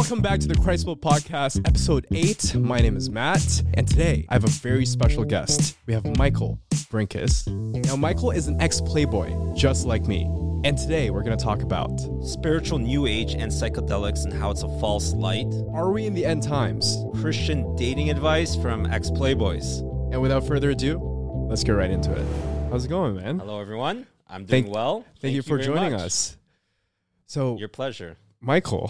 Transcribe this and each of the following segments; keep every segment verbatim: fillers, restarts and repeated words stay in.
Welcome back to the Christ Will Podcast, episode eight. My name is Matt, and today I have a very special guest. We have Michael Brinkus. Now, Michael is an ex-playboy, just like me. And today we're going to talk about spiritual new age and psychedelics and how it's a false light. Are we in the end times? Christian dating advice from ex-playboys. And without further ado, let's get right into it. How's it going, man? Hello, everyone. I'm doing thank, well. Thank, thank you for you joining much. us. So, your pleasure. Michael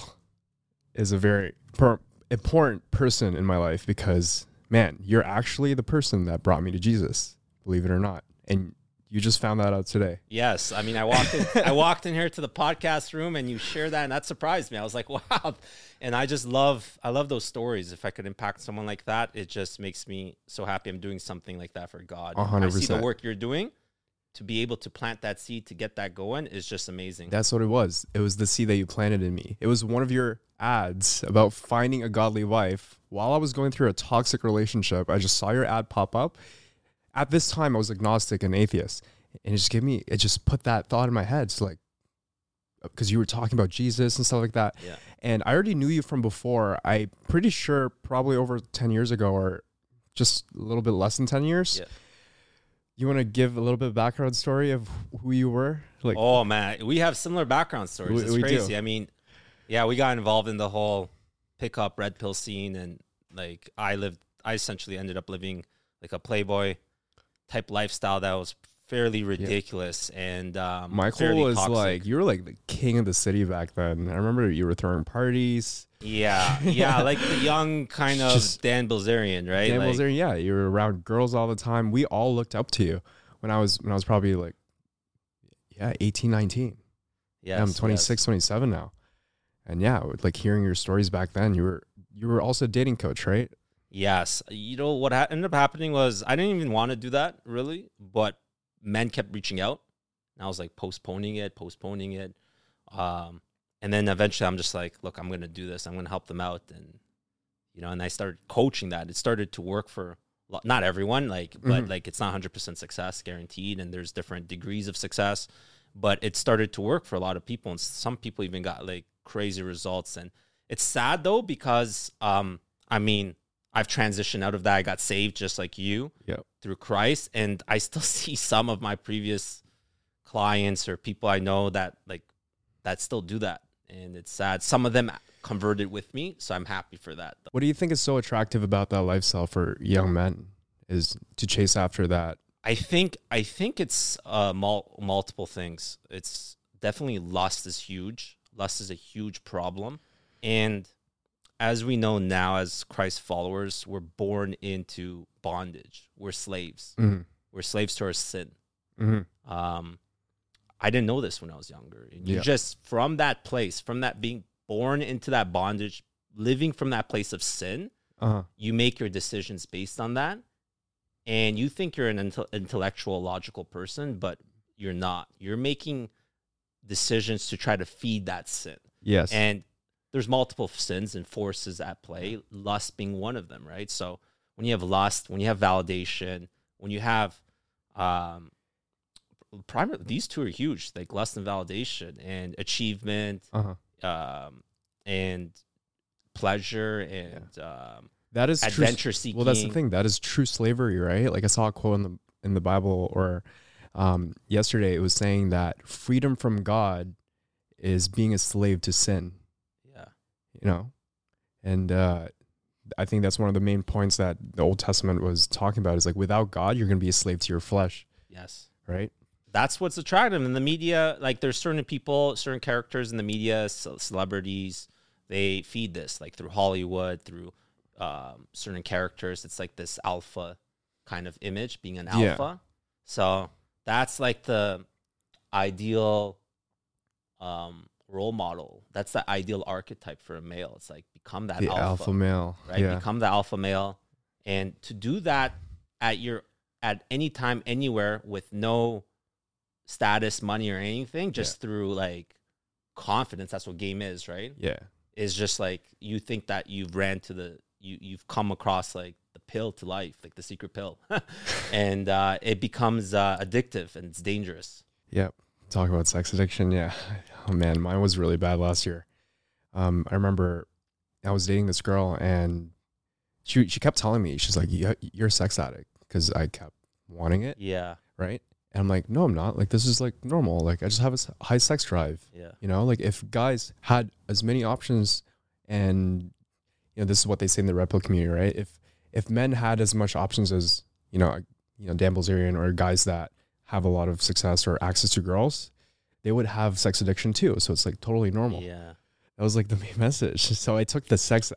is a very per- important person in my life because, man, you're actually the person that brought me to Jesus, believe it or not. And you just found that out today. Yes. I mean, I walked in, I walked in here to the podcast room and you shared that, and that surprised me. I was like, wow. And I just love, I love those stories. If I could impact someone like that, it just makes me so happy I'm doing something like that for God. one hundred percent. I see the work you're doing. To be able to plant that seed to get that going is just amazing. That's what it was. It was the seed that you planted in me. It was one of your ads about finding a godly wife. While I was going through a toxic relationship, I just saw your ad pop up. At this time, I was agnostic and atheist. And it just gave me, it just put that thought in my head. It's like, because you were talking about Jesus and stuff like that. Yeah. And I already knew you from before. I'm pretty sure probably over ten years ago or just a little bit less than ten years. Yeah. You want to give a little bit of background story of who you were? Like, oh man, we have similar background stories. We, it's we crazy. do. I mean, yeah, we got involved in the whole pickup red pill scene, and like I lived, I essentially ended up living like a playboy type lifestyle that was fairly ridiculous. Yeah. And um, Michael was toxic. like, you were like the king of the city back then. I remember you were throwing parties. Yeah, yeah, like the young kind of Just Dan Bilzerian, right? Dan like, Bilzerian, yeah. You were around girls all the time. We all looked up to you when I was when I was probably like, yeah, eighteen, nineteen. Yes, yeah, I'm twenty-six, yes. twenty-seven now. And yeah, like hearing your stories back then, you were you were also a dating coach, right? Yes. You know, what ha- ended up happening was I didn't even want to do that, really, but men kept reaching out. And I was like postponing it, postponing it. Um, and then eventually I'm just like, look, I'm going to do this. I'm going to help them out. And, you know, and I started coaching that. It started to work for not everyone, like, mm-hmm. but like it's not one hundred percent success guaranteed. And there's different degrees of success. But it started to work for a lot of people. And some people even got like crazy results. And it's sad, though, because, um, I mean, I've transitioned out of that. I got saved just like you yep. through Christ. And I still see some of my previous clients or people I know that like that still do that. And it's sad. Some of them converted with me. So I'm happy for that. What do you think is so attractive about that lifestyle for young men is to chase after that? I think I think it's uh, mul- multiple things. It's definitely lust is huge. Lust is a huge problem. And as we know now, as Christ followers, we're born into bondage. We're slaves. Mm-hmm. We're slaves to our sin. Mm-hmm. Um, I didn't know this when I was younger. And you yeah. just, from that place, from that being born into that bondage, living from that place of sin, uh-huh. you make your decisions based on that. And you think you're an inte- intellectual, logical person, but you're not. You're making decisions to try to feed that sin. Yes. And there's multiple sins and forces at play, lust being one of them, right? So when you have lust, when you have validation, when you have, um, primary, these two are huge, like lust and validation and achievement, uh-huh. um, and pleasure and yeah. um, that is adventure true. seeking. Well, that's the thing. That is true slavery, right? Like I saw a quote in the in the Bible or um, yesterday. It was saying that freedom from God is being a slave to sin. You know, and uh, I think that's one of the main points that the Old Testament was talking about is like without God, you're going to be a slave to your flesh. Yes. Right. That's what's attractive in the media. Like there's certain people, certain characters in the media, c- celebrities, they feed this like through Hollywood, through um, certain characters. It's like this alpha kind of image, being an alpha. Yeah. So that's like the ideal um role model. That's the ideal archetype for a male. It's like become that the alpha, alpha male, right? Yeah. Become the alpha male, and to do that at your at any time, anywhere, with no status, money, or anything, just yeah. through like confidence. That's what game is, right? Yeah, is just like you think that you've ran to the you you've come across like the pill to life, like the secret pill, and uh, it becomes uh, addictive and it's dangerous. Yep. Talk about sex addiction. Yeah. Oh man, mine was really bad last year. Um, I remember I was dating this girl, and she she kept telling me, she's like, "You- you're a sex addict," because I kept wanting it, Yeah. right? And I'm like, no, I'm not. Like, this is like normal. Like, I just have a s- high sex drive. Yeah. You know, like if guys had as many options, and you know, this is what they say in the Red Pill community, right? If if men had as much options as you know, you know, Dan Bilzerian or guys that have a lot of success or access to girls, they would have sex addiction too. So it's like totally normal. Yeah. That was like the main message. So I took the sex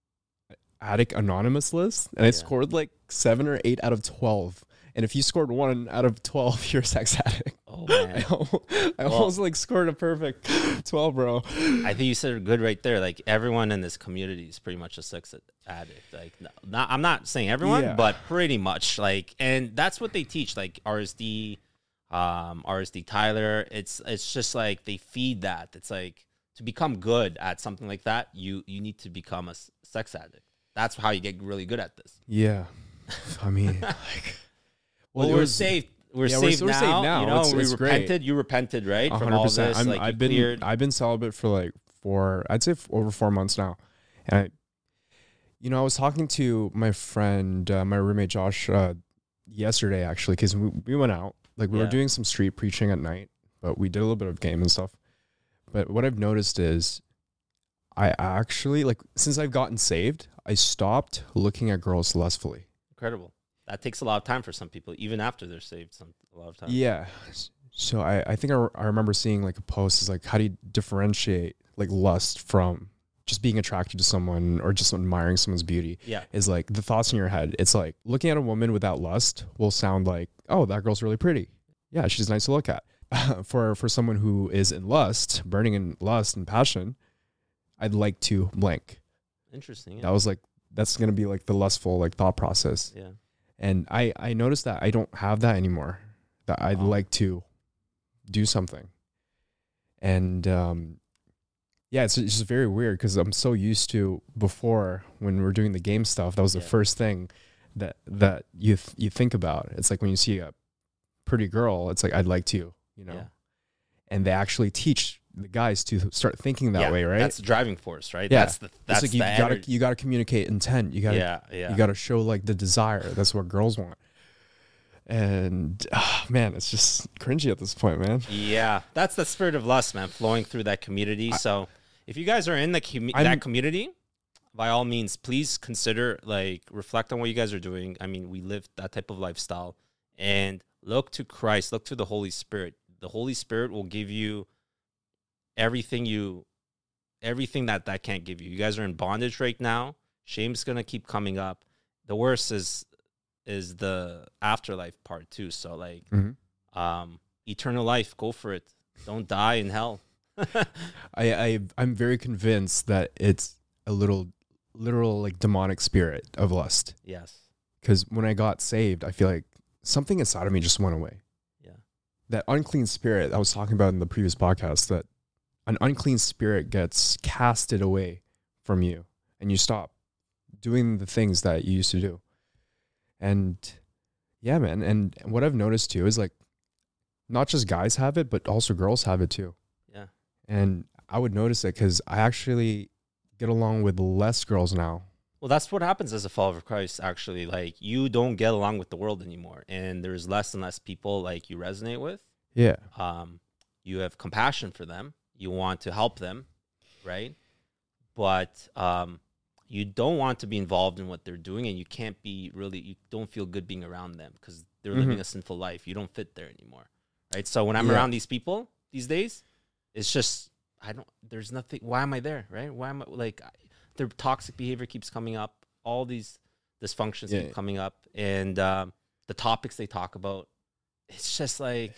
addict anonymous list, and I Yeah. scored like seven or eight out of twelve. And if you scored one out of twelve, you're a sex addict. Oh I, man. al- I Well- almost like scored a perfect twelve, bro. I think you said it good right there. Like everyone in this community is pretty much a sex addict. Like, no, not, I'm not saying everyone, Yeah. but pretty much. Like, and that's what they teach. Like R S D, um, R S D Tyler. It's it's just like they feed that. It's like to become good at something like that, you you need to become a s- sex addict. That's how you get really good at this. Yeah. I mean, like, Well, it we're was- saved. We're, Yeah, we're- saved, we're now, saved now. You know, It's- we it's great. repented. You repented, right? one From hundred all percent. this. I'm, like, you I've been cleared. I've been celibate for like four, I'd say f- over four months now. And I, you know, I was talking to my friend, uh, my roommate Josh, uh, yesterday actually, because we, we went out, like we Yeah. were doing some street preaching at night, but we did a little bit of game and stuff. But what I've noticed is, I actually like since I've gotten saved, I stopped looking at girls lustfully. Incredible. That takes a lot of time for some people, even after they're saved. Some a lot of time. Yeah. So I, I think I, re- I remember seeing like a post is like, how do you differentiate like lust from just being attracted to someone or just admiring someone's beauty? Yeah. Is like the thoughts in your head. It's like looking at a woman without lust will sound like, oh, that girl's really pretty. Yeah, she's nice to look at. for for someone who is in lust, burning in lust and passion, I'd like to blank. Interesting. Yeah. That was like, that's going to be like the lustful like thought process. yeah. And I, I noticed that I don't have that anymore, that I'd Wow. like to do something. And um, yeah, it's, it's just very weird because I'm so used to before when we were doing the game stuff, that was the Yeah. first thing that that you th- you think about. It's like when you see a pretty girl, it's like, I'd like to, you know. Yeah. And they actually teach the guys to start thinking that Yeah, way, right? That's the driving force, right? Yeah. That's the that's it's like you the gotta ener- you gotta communicate intent. You gotta yeah, yeah. you got to show like the desire. That's what girls want. And ah, man, it's just cringy at this point, man. Yeah, that's the spirit of lust, man, flowing through that community. so, if you guys are in the commu- I'm- that community, by all means, please consider like reflect on what you guys are doing. I mean, we live that type of lifestyle, and look to Christ, look to the Holy Spirit. The Holy Spirit will give you everything you, everything that that can't give you. You guys are in bondage right now. Shame's gonna keep coming up. The worst is is the afterlife part too. So like, Mm-hmm. um, eternal life, go for it. Don't die in hell. I, I I'm very convinced that it's a little literal like demonic spirit of lust. Yes. Because when I got saved, I feel like something inside of me just went away. Yeah. That unclean spirit I was talking about in the previous podcast, that an unclean spirit gets casted away from you, and you stop doing the things that you used to do. And yeah, man. And what I've noticed too is like, not just guys have it, but also girls have it too. Yeah. And I would notice it because I actually get along with less girls now. Well, that's what happens as a follower of Christ, actually. Like, you don't get along with the world anymore, and there's less and less people like you resonate with. Yeah. Um, you have compassion for them. You want to help them, right? But um, you don't want to be involved in what they're doing, and you can't be really, you don't feel good being around them because they're living Mhm. a sinful life. You don't fit there anymore, right? So when I'm Yeah. around these people these days, it's just, I don't, there's nothing, why am I there, right? Why am I, like, I- their toxic behavior keeps coming up. All these dysfunctions Yeah. keep coming up. And um, the topics they talk about, it's just like,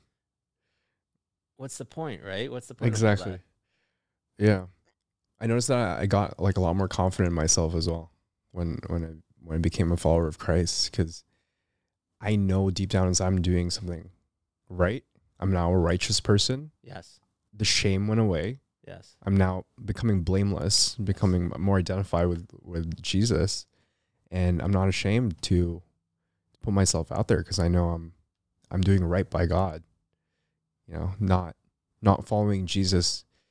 what's the point, right? What's the point? of all that? Exactly. Yeah. I noticed that I got like a lot more confident in myself as well when when I when I became a follower of Christ, because I know deep down inside I'm doing something right. I'm now a righteous person. Yes. The shame went away. Yes. I'm now becoming blameless, becoming more identified with, with Jesus. And I'm not ashamed to put myself out there because I know I'm I'm doing right by God. You know, not not following Jesus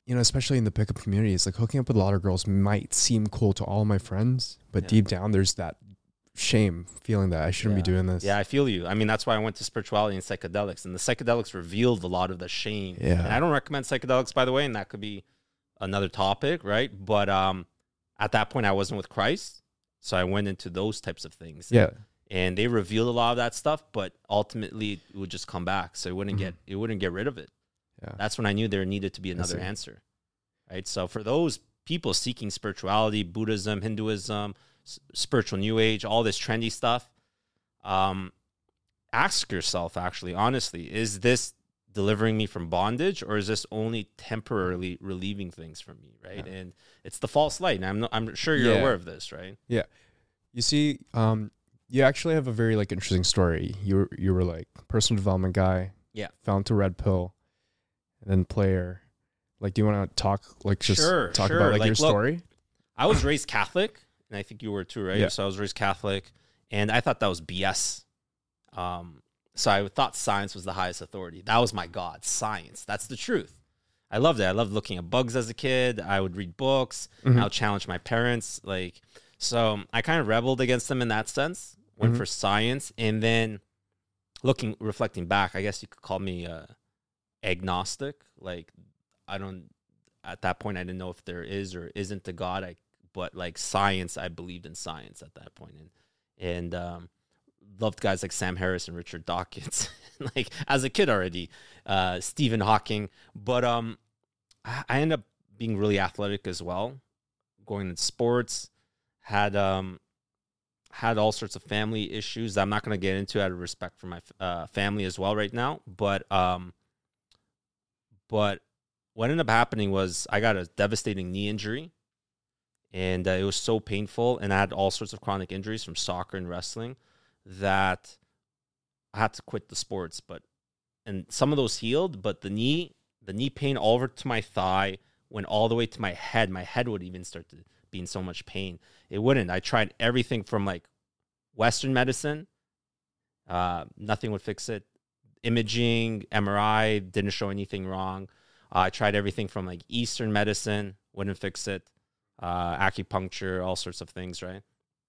you know, especially in the pickup community, it's like hooking up with a lot of girls might seem cool to all my friends, but Yeah. deep down there's that shame feeling that I shouldn't yeah. be doing this. Yeah, I feel you. I mean, that's why I went to spirituality and psychedelics, and the psychedelics revealed a lot of the shame. Yeah. And I don't recommend psychedelics, by the way, and that could be another topic, right? But um, at that point, I wasn't with Christ, so I went into those types of things. Yeah. And they revealed a lot of that stuff, but ultimately it would just come back. So it wouldn't Mhm. get it wouldn't get rid of it. Yeah. That's when I knew there needed to be another see. answer, right? So for those people seeking spirituality, Buddhism, Hinduism, s- spiritual New Age, all this trendy stuff, um, ask yourself, actually, honestly, is this delivering me from bondage, or is this only temporarily relieving things from me, right? Yeah. And it's the false light. And I'm not, I'm sure you're Yeah. aware of this, right? You see, um, you actually have a very like interesting story. You were, you were like personal development guy. Yeah. Fell into red pill, and then player. Like, do you want to talk like just Sure, talk sure. about like, Like, your look, story? I was raised Catholic, and I think you were too, right? Yeah. So I was raised Catholic, and I thought that was B S. Um, so I thought science was the highest authority. That was my God, science. That's the truth. I loved it. I loved looking at bugs as a kid. I would read books. Mhm. I would challenge my parents. Like, so I kind of rebelled against them in that sense. Went Mhm. for science, and then looking, reflecting back, I guess you could call me uh, agnostic. Like, I don't. At that point, I didn't know if there is or isn't a God. I, but like science, I believed in science at that point, and and um, loved guys like Sam Harris and Richard Dawkins, like as a kid already, uh, Stephen Hawking. But um, I, I ended up being really athletic as well, going into sports. Had um, had all sorts of family issues that I'm not going to get into out of respect for my uh, family as well right now. But um, but what ended up happening was I got a devastating knee injury, and uh, it was so painful, and I had all sorts of chronic injuries from soccer and wrestling that I had to quit the sports. But and some of those healed, but the knee, the knee pain all over to my thigh went all the way to my head. My head would even start to be in so much pain. It wouldn't. I tried everything from like Western medicine, uh, nothing would fix it. Imaging, M R I didn't show anything wrong. Uh, I tried everything from like Eastern medicine, wouldn't fix it. Uh, acupuncture, all sorts of things, right?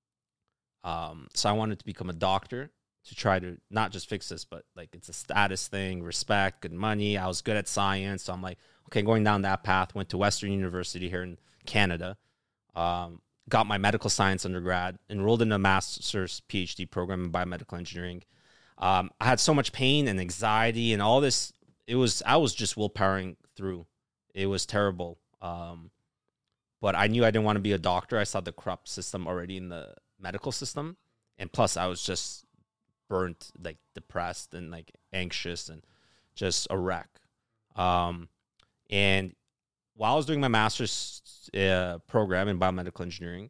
Um, so I wanted to become a doctor to try to not just fix this, but like it's a status thing, respect, good money. I was good at science. So I'm like, okay, going down that path, went to Western University here in Canada, um, got my medical science undergrad, enrolled in a master's PhD program in biomedical engineering. Um, I had so much pain and anxiety and all this. It was, I was just willpowering through. It was terrible. Um, but I knew I didn't want to be a doctor. I saw the corrupt system already in the medical system. And plus I was just burnt, like depressed and like anxious and just a wreck. Um, and while I was doing my master's uh, program in biomedical engineering,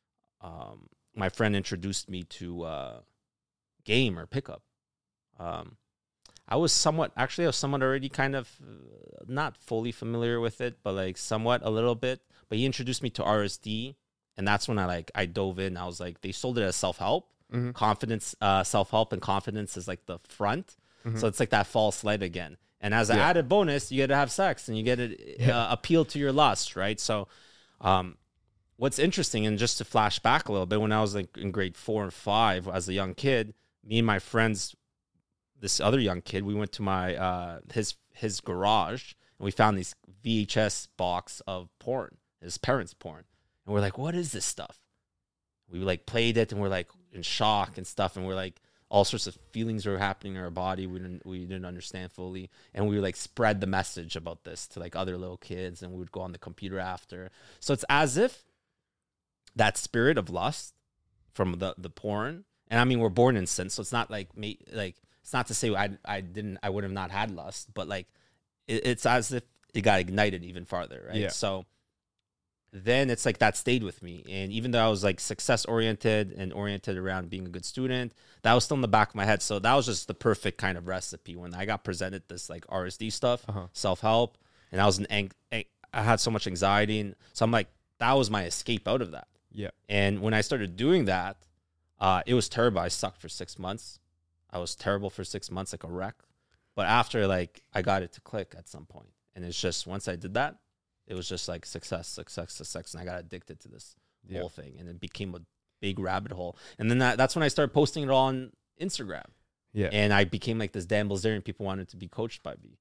um, my friend introduced me to uh, game or pickup. Um, I was somewhat, actually, I was somewhat already kind of uh, not fully familiar with it, but like somewhat a little bit. But he introduced me to R S D, and that's when I like I dove in. I was like, they sold it as self help, Mhm. confidence, uh, self help, and confidence is like the front. Mhm. So it's like that false light again. And as an Yeah. added bonus, you get to have sex and you get to uh, appeal to your lust, right? So, um, what's interesting, and just to flash back a little bit, when I was like in grade four and five as a young kid, me and my friends, this other young kid, we went to my uh, his his garage and we found these V H S box of porn, his parents' porn, and we're like, "What is this stuff?" We like played it and we're like in shock and stuff, and we're like, all sorts of feelings were happening in our body we didn't we didn't understand fully, and we would like spread the message about this to like other little kids, and we would go on the computer after. So it's as if that spirit of lust from the the porn, and I mean we're born in sin, so it's not like me like it's not to say I I didn't I would have not had lust, but like it, it's as if it got ignited even farther, right? Yeah. So then it's like that stayed with me, and even though I was like success oriented and oriented around being a good student, that was still in the back of my head. So that was just the perfect kind of recipe when I got presented this like R S D stuff, Uh-huh. self help, and I was an ang- ang- I had so much anxiety, and so I'm like that was my escape out of that. Yeah. And when I started doing that, uh, it was terrible. I sucked for six months. I was terrible for six months, like a wreck. But after, like, I got it to click at some point. And it's just, once I did that, It was just like success, success, success. And I got addicted to this Yeah. whole thing. And it became a big rabbit hole. And then that, that's when I started posting it on Instagram. Yeah. And I became like this Dan Bilzerian. People wanted to be coached by me.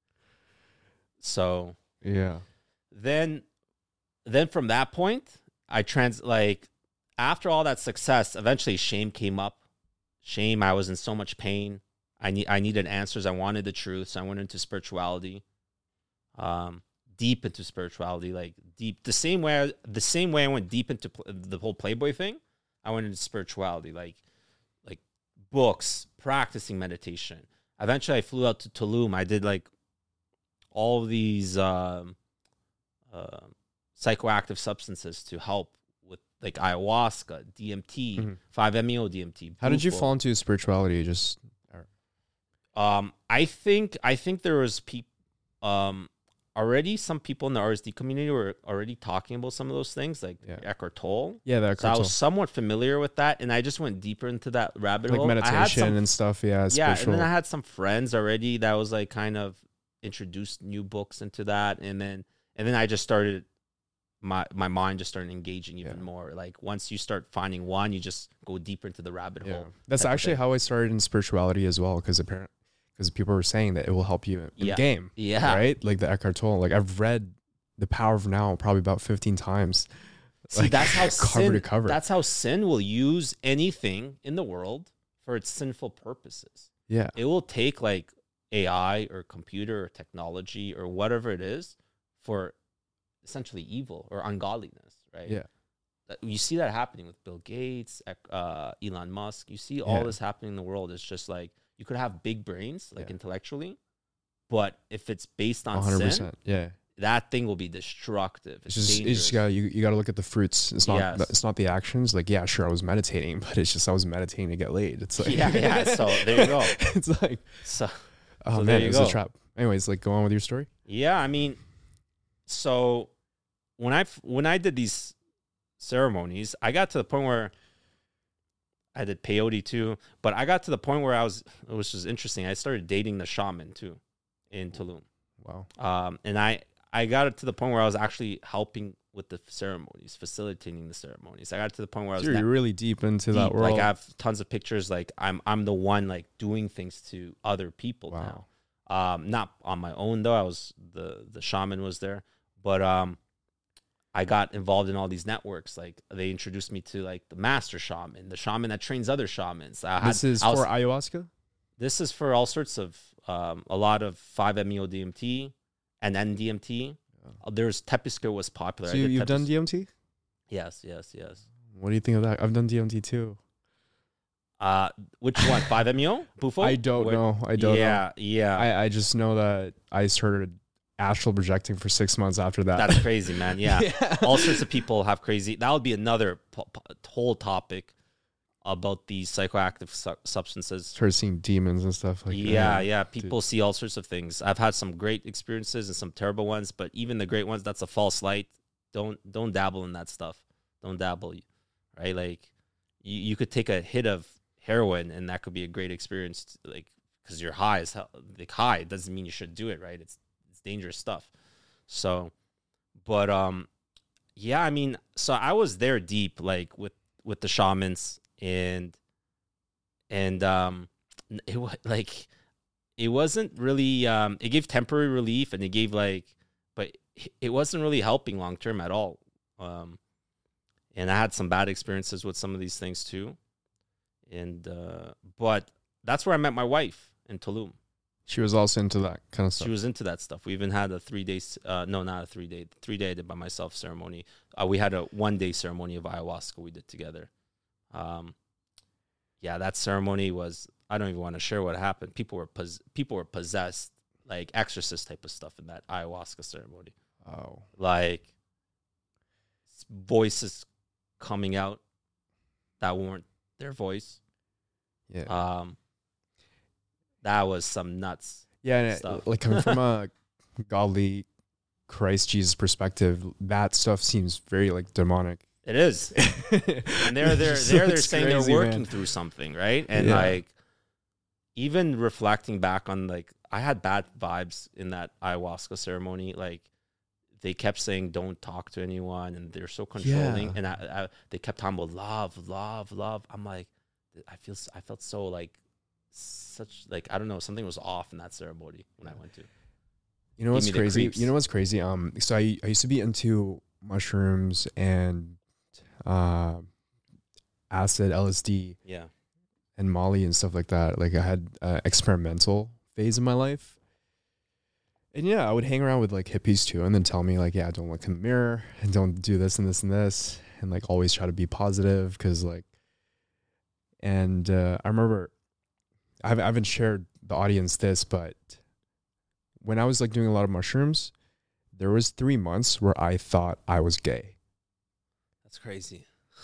So Yeah. then, then from that point, I trans like after all that success, eventually shame came up. Shame. I was in so much pain. I need, I needed answers. I wanted the truth. So I went into spirituality. Um, deep into spirituality, like deep, the same way, I, the same way I went deep into pl- the whole Playboy thing. I went into spirituality, like, like books, practicing meditation. Eventually I flew out to Tulum. I did like all of these, um, uh, psychoactive substances to help with like ayahuasca, D M T, Mm-hmm. five M E O D M T. How did you Bufo. fall into spirituality? Just Um, I think, I think there was people, um, already some people in the R S D community were already talking about some of those things, like Yeah. Eckhart Tolle. yeah, that So I was somewhat familiar with that, and I just went deeper into that rabbit like hole. I had meditation some, and stuff. Yeah, yeah, spiritual. and then I had some friends already that was like kind of introduced new books into that, and then and then I just started my my mind just started engaging even Yeah. more. Like once you start finding one, you just go deeper into the rabbit Yeah, hole. that's type of actually thing. how I started in spirituality as well. Because apparently, because people were saying that it will help you in Yeah. game. Yeah. Right. Like the Eckhart Tolle. Like I've read The Power of Now probably about fifteen times. See, Like, that's how cover sin, to cover. That's how sin will use anything in the world for its sinful purposes. Yeah. It will take like A I or computer or technology or whatever it is for essentially evil or ungodliness, right? Yeah. That- You see that happening with Bill Gates, Ec- uh, Elon Musk. You see all Yeah. this happening in the world. It's just like you could have big brains, like Yeah. intellectually, but if it's based on one hundred sin, percent. Yeah. that thing will be destructive. It's It's, just, dangerous. it's just gotta, you, you gotta look at the fruits. It's not, Yes. the, it's not the actions. Like, yeah, sure, I was meditating, but it's just, I was meditating to get laid. It's like, Yeah, yeah, so there you go. It's like, so oh So there man, you it's go. a trap. Anyways, like, go on with your story. yeah, I mean, so when I when I did these ceremonies, I got to the point where I did peyote too, but I got to the point where I was, which was interesting. I started dating the shaman too in Tulum, Wow. um, and I I got it to the point where I was actually helping with the ceremonies, facilitating the ceremonies. I got to the point where I was You're net- really deep into that deep. world. Like I have tons of pictures. Like I'm I'm the one like doing things to other people Wow. now. Um, not on my own though. I was the the shaman was there, but um, I got involved in all these networks. Like they introduced me to like the master shaman, the shaman that trains other shamans. I had, this is I was- for ayahuasca? this is for all sorts of um, a lot of five M E O D M T and N D M T. Uh, There's Tepisco was popular. So I you, did you've done Tepis- D M T? Yes, yes, yes. What do you think of that? I've done D M T too. Uh, which one? five M E O? Bufo? I don't Where- know. I don't know. yeah, yeah. I, I just know that I started astral projecting for six months after that. That's crazy, man. Yeah. Yeah. All sorts of people have crazy. That would be another po- po- whole topic about these psychoactive su- substances. Started seeing demons and stuff like yeah, that. yeah. People see all sorts of things. I've had some great experiences and some terrible ones, but even the great ones, that's a false light. Don't don't dabble in that stuff. Don't dabble, right? Like you, you could take a hit of heroin and that could be a great experience, like because you're high as hell. Like high doesn't mean you should do it, right? It's it's dangerous stuff. So, but um, yeah. I mean, so I was there deep, like with with the shamans and and um, it was like it wasn't really um, it gave temporary relief and it gave like, but it wasn't really helping long term at all. Um, and I had some bad experiences with some of these things too. And uh, but that's where I met my wife in Tulum. She was also into that kind of stuff. She was into that stuff. We even had a three days, uh, no, not a three day, three day I did by myself ceremony. Uh, we had a one day ceremony of ayahuasca we did together. Um, yeah, that ceremony was, I don't even want to share what happened. People were, pos- people were possessed, like exorcist type of stuff in that ayahuasca ceremony. Oh. Like s- voices coming out that weren't their voice. Yeah. Um, that was some nuts. yeah. And it, stuff. like coming from a godly Christ Jesus perspective, that stuff seems very like demonic. It is. And they're they're Just they're, they're looks saying crazy, they're working man. through something, right? And Yeah. like even reflecting back on like I had bad vibes in that ayahuasca ceremony. Like they kept saying don't talk to anyone, and they're so controlling. Yeah. And I, I, they kept talking about love, love, love. I'm like, I feel, s- I felt so like, such like I don't know, something was off in that ceremony when I went to. You know Give what's me the crazy? creeps. You know what's crazy? Um, so I I used to be into mushrooms and uh, acid, L S D, Yeah, and Molly and stuff like that. Like I had uh, experimental phase in my life. And yeah, I would hang around with like hippies too, and then tell me like, yeah, don't look in the mirror and don't do this and this and this, and like always try to be positive because like. And uh, I remember, I haven't, I haven't shared the audience this, but when I was like doing a lot of mushrooms, there was three months where I thought I was gay. that's crazy.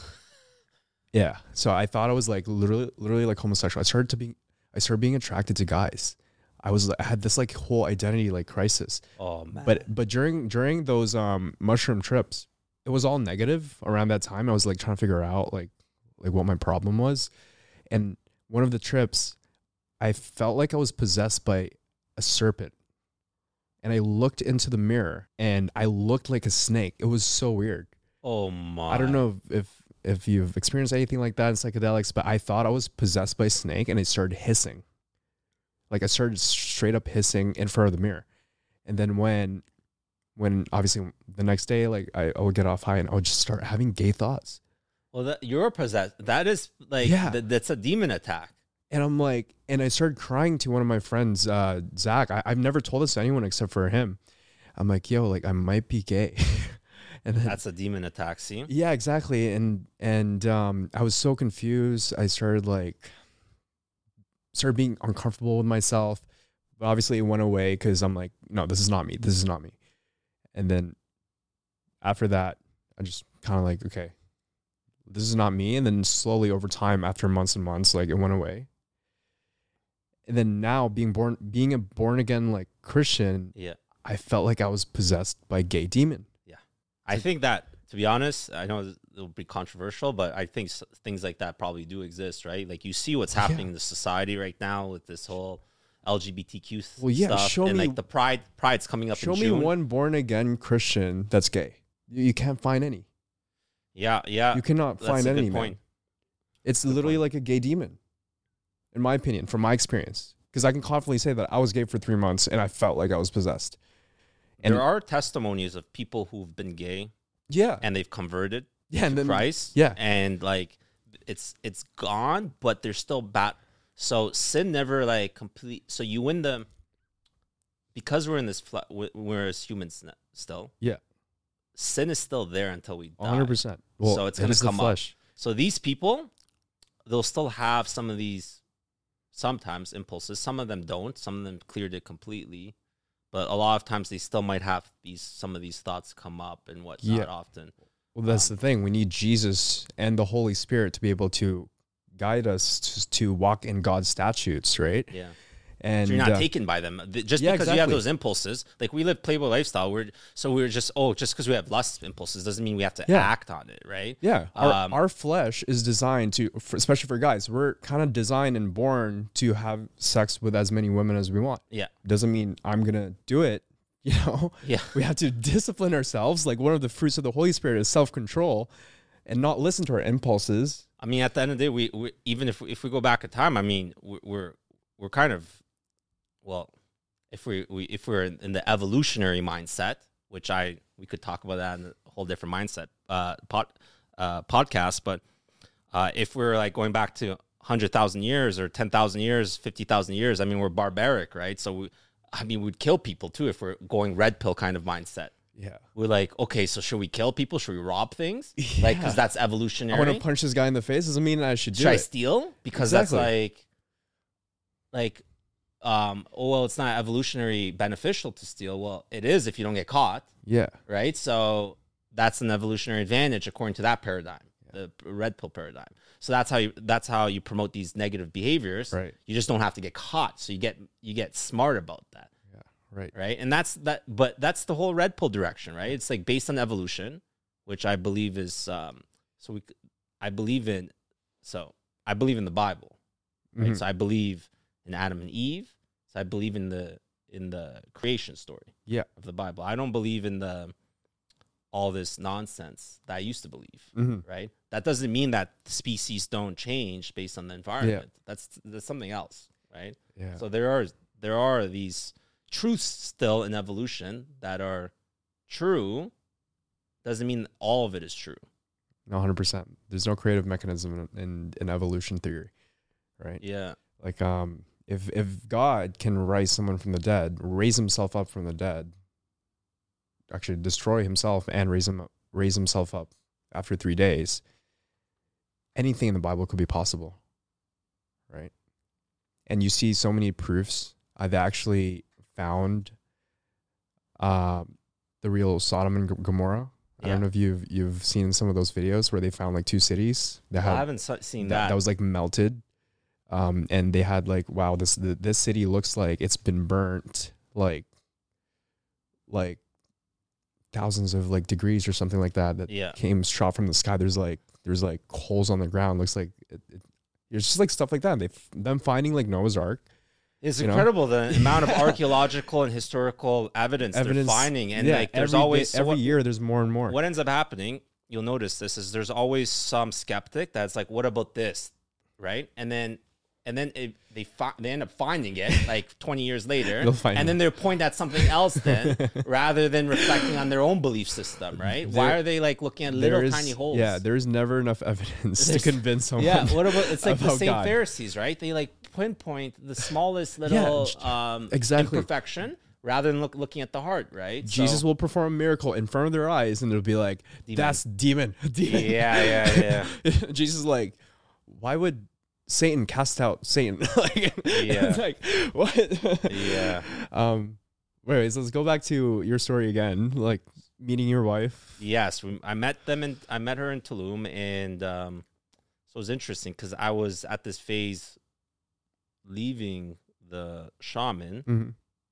Yeah, so I thought I was like literally, literally like homosexual. I started to be, I started being attracted to guys. I was, I had this like whole identity like crisis. Oh man, But but during during those um mushroom trips, it was all negative around that time. I was like trying to figure out like like what my problem was. And one of the trips, I felt like I was possessed by a serpent. And I looked into the mirror and I looked like a snake. It was so weird. oh my, I don't know if if you've experienced anything like that in psychedelics, but I thought I was possessed by a snake and it started hissing. Like I started straight up hissing in front of the mirror. And then when, when obviously the next day, like I, I would get off high and I would just start having gay thoughts. Well, that, you're possessed. That is like, Yeah. th- that's a demon attack. And I'm like, and I started crying to one of my friends, uh, Zach. I, I've never told this to anyone except for him. I'm like, yo, like I might be gay. And then, That's a demon attack. See? yeah, exactly. And, and, um, I was so confused. I started like, started being uncomfortable with myself. But obviously it went away because I'm like, no, this is not me. This is not me. And then after that, I just kind of like, okay, this is not me. And then slowly over time, after months and months, like it went away. And then now being born, being a born again like Christian, Yeah. I felt like I was possessed by a gay demon. I think that, to be honest, I know it'll be controversial, but I think s- things like that probably do exist, right? Like you see what's happening Yeah. in the society right now with this whole L G B T Q s- Well, yeah, stuff, show and me- like the pride, pride's coming up Show in me June. one born again Christian that's gay. You, you can't find any. Yeah, yeah, You cannot that's find a good any, point. man. It's Good literally point. like a gay demon, in my opinion, from my experience. Because I can confidently say that I was gay for three months and I felt like I was possessed. And There are testimonies of people who've been gay yeah, and they've converted yeah, and to then Christ, yeah. and like it's it's gone, but there's still bad. So sin never like complete. So you win the because we're in this fla- we- we're as humans n- still. Yeah. Sin is still there until we die. one hundred percent. Well, So it's it gonna is the come up. flesh. So these people, they'll still have some of these sometimes impulses. Some of them don't. Some of them cleared it completely. But a lot of times they still might have these some of these thoughts come up and whatnot Yeah. often. Well, that's Um, the thing. We need Jesus and the Holy Spirit to be able to guide us to, to walk in God's statutes, right? Yeah. And So you're not uh, taken by them. Th- Just yeah, because you have exactly. those impulses, like we live Playboy lifestyle, we're so we're just oh, just because we have lust impulses doesn't mean we have to Yeah. act on it, right? yeah, our, Um, our flesh is designed to, for, especially for guys, we're kind of designed and born to have sex with as many women as we want. Yeah. Doesn't mean I'm gonna do it. You know, Yeah. we have to discipline ourselves. Like one of the fruits of the Holy Spirit is self-control, and not listen to our impulses. I mean, at the end of the day, we, we even if if we go back in time, I mean, we're we're, we're kind of well, if we, we if we're in, in the evolutionary mindset, which I we could talk about that in a whole different mindset uh, pod uh, podcast, but uh, if we're like going back to hundred thousand years or ten thousand years, fifty thousand years, I mean, we're barbaric, right? So we, I mean, we'd kill people too if we're going red pill kind of mindset. Yeah, We're like, okay, so should we kill people? Should we rob things? Like, because that's I evolutionary. want to punch this guy in the face. Doesn't mean I should do Should I it. steal? Because Exactly. that's like, like, um, oh, well, it's not evolutionary beneficial to steal. Well, it is if you don't get caught, Yeah, right? So that's an evolutionary advantage according to that paradigm, the red pill paradigm. So that's how you that's how you promote these negative behaviors. Right. You just don't have to get caught. So you get you get smart about that. yeah, right. Right. And that's that, but that's the whole red pill direction, right? It's like based on evolution, which I believe is, um, so we, I believe in, so I believe in the Bible, right? Mhm. So I believe in Adam and Eve. So I believe in the, in the creation story Yeah, of the Bible. I don't believe in the, all this nonsense that I used to believe, Mm-hmm. right? That doesn't mean that species don't change based on the environment. Yeah. That's that's something else, right? Yeah. So there are there are these truths still in evolution that are true. Doesn't mean all of it is true. No, one hundred percent. There's no creative mechanism in, in, in evolution theory, right? Yeah. Like, um, if if God can rise someone from the dead, raise himself up from the dead, actually destroy himself and raise him up, raise himself up after three days, anything in the Bible could be possible, right? And you see so many proofs. I've actually found uh, the real Sodom and Gomorrah. I Yeah. don't know if you've you've seen some of those videos where they found like two cities that Well, I had haven't su- seen that, that. that was like melted, um, and they had like, wow, this the, this city looks like it's been burnt like like thousands of like degrees or something like that that Yeah. came shot from the sky. There's like there's like holes on the ground. Looks like it, it, it's just like stuff like that. They them finding like Noah's Ark. It's you know? incredible the amount of archaeological and historical evidence, Evidence, they're finding, and yeah, like there's every always day- so every what, year there's more and more. what ends up happening. You'll notice this is there's always some skeptic that's like, what about this, right? And then and then it, they fi- they end up finding it like twenty years later, They'll find and it. then they're pointing at something else then, rather than reflecting on their own belief system, right? Why There- are they like looking at There little is- tiny holes? Yeah, there's never enough evidence to There's- convince someone. Yeah, what about it's like the about same God. Pharisees, right? They like pinpoint the smallest little j- um, exactly. imperfection rather than look, looking at the heart, right? Jesus So- will perform a miracle in front of their eyes, and it'll be like, Demon. "That's demon." demon. Yeah, yeah, yeah. Jesus is like, why would Satan cast out Satan? like, Yeah. it's like what? Yeah. Um. Anyways, let's go back to your story again. Like meeting your wife. Yes, we, I met them in I met her in Tulum, and um, so it was interesting because I was at this phase leaving the shaman, Mm-hmm.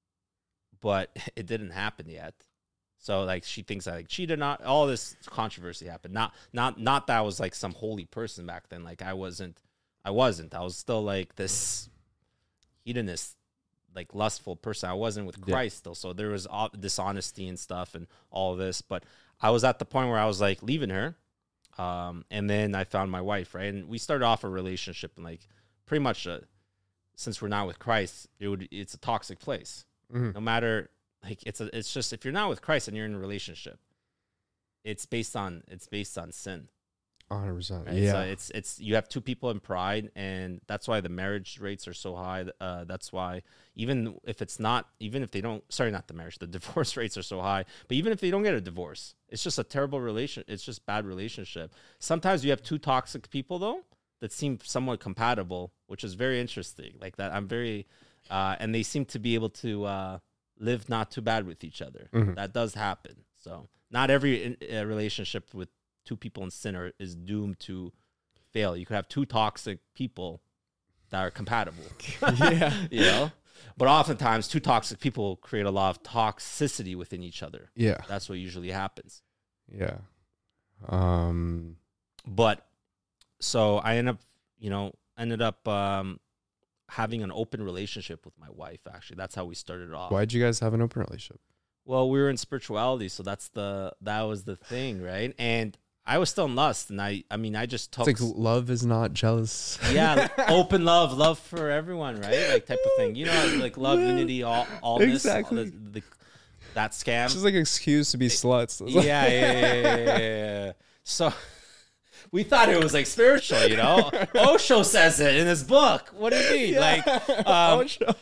but it didn't happen yet. So like she thinks I like cheated, not all this controversy happened. Not not not that I was like some holy person back then. Like I wasn't I wasn't. I was still like this hedonist, like lustful person. I wasn't with Yeah. Christ still. So there was all dishonesty and stuff and all of this. But I was at the point where I was like leaving her. Um, and then I found my wife, right? And we started off a relationship, and like pretty much uh since we're not with Christ, it would it's a toxic place. Mm-hmm. No matter like it's a, it's just if you're not with Christ and you're in a relationship, it's based on it's based on sin. one hundred percent. Right? Yeah. So it's it's you have two people in pride, and that's why the marriage rates are so high. Uh, that's why even if it's not, even if they don't, sorry, not the marriage, the divorce rates are so high. But even if they don't get a divorce, it's just a terrible relation. It's just bad relationship. Sometimes you have two toxic people though that seem somewhat compatible, which is very interesting. Like that, I'm very, uh, and they seem to be able to uh, live not too bad with each other. Mhm. That does happen. So not every in, uh, relationship with two people in sin are, is doomed to fail. You could have two toxic people that are compatible. Yeah. You know? But oftentimes two toxic people create a lot of toxicity within each other. Yeah. That's what usually happens. Yeah. Um. But so I ended up, you know, ended up um, having an open relationship with my wife, actually. That's how we started off. Why'd you guys have an open relationship? Well, we were in spirituality, so that's the that was the thing, right? And I was still in lust, and I I mean I just took It's like love is not jealous. yeah, open love, love for everyone, right? Like type of thing. You know, like love, unity, all allness, Exactly. all the, the, that scam. It's just like an excuse to be sluts. yeah, yeah, yeah, yeah, yeah, yeah. So we thought it was like spiritual, you know. Osho says it in his book. What do you mean? Like, um, Osho.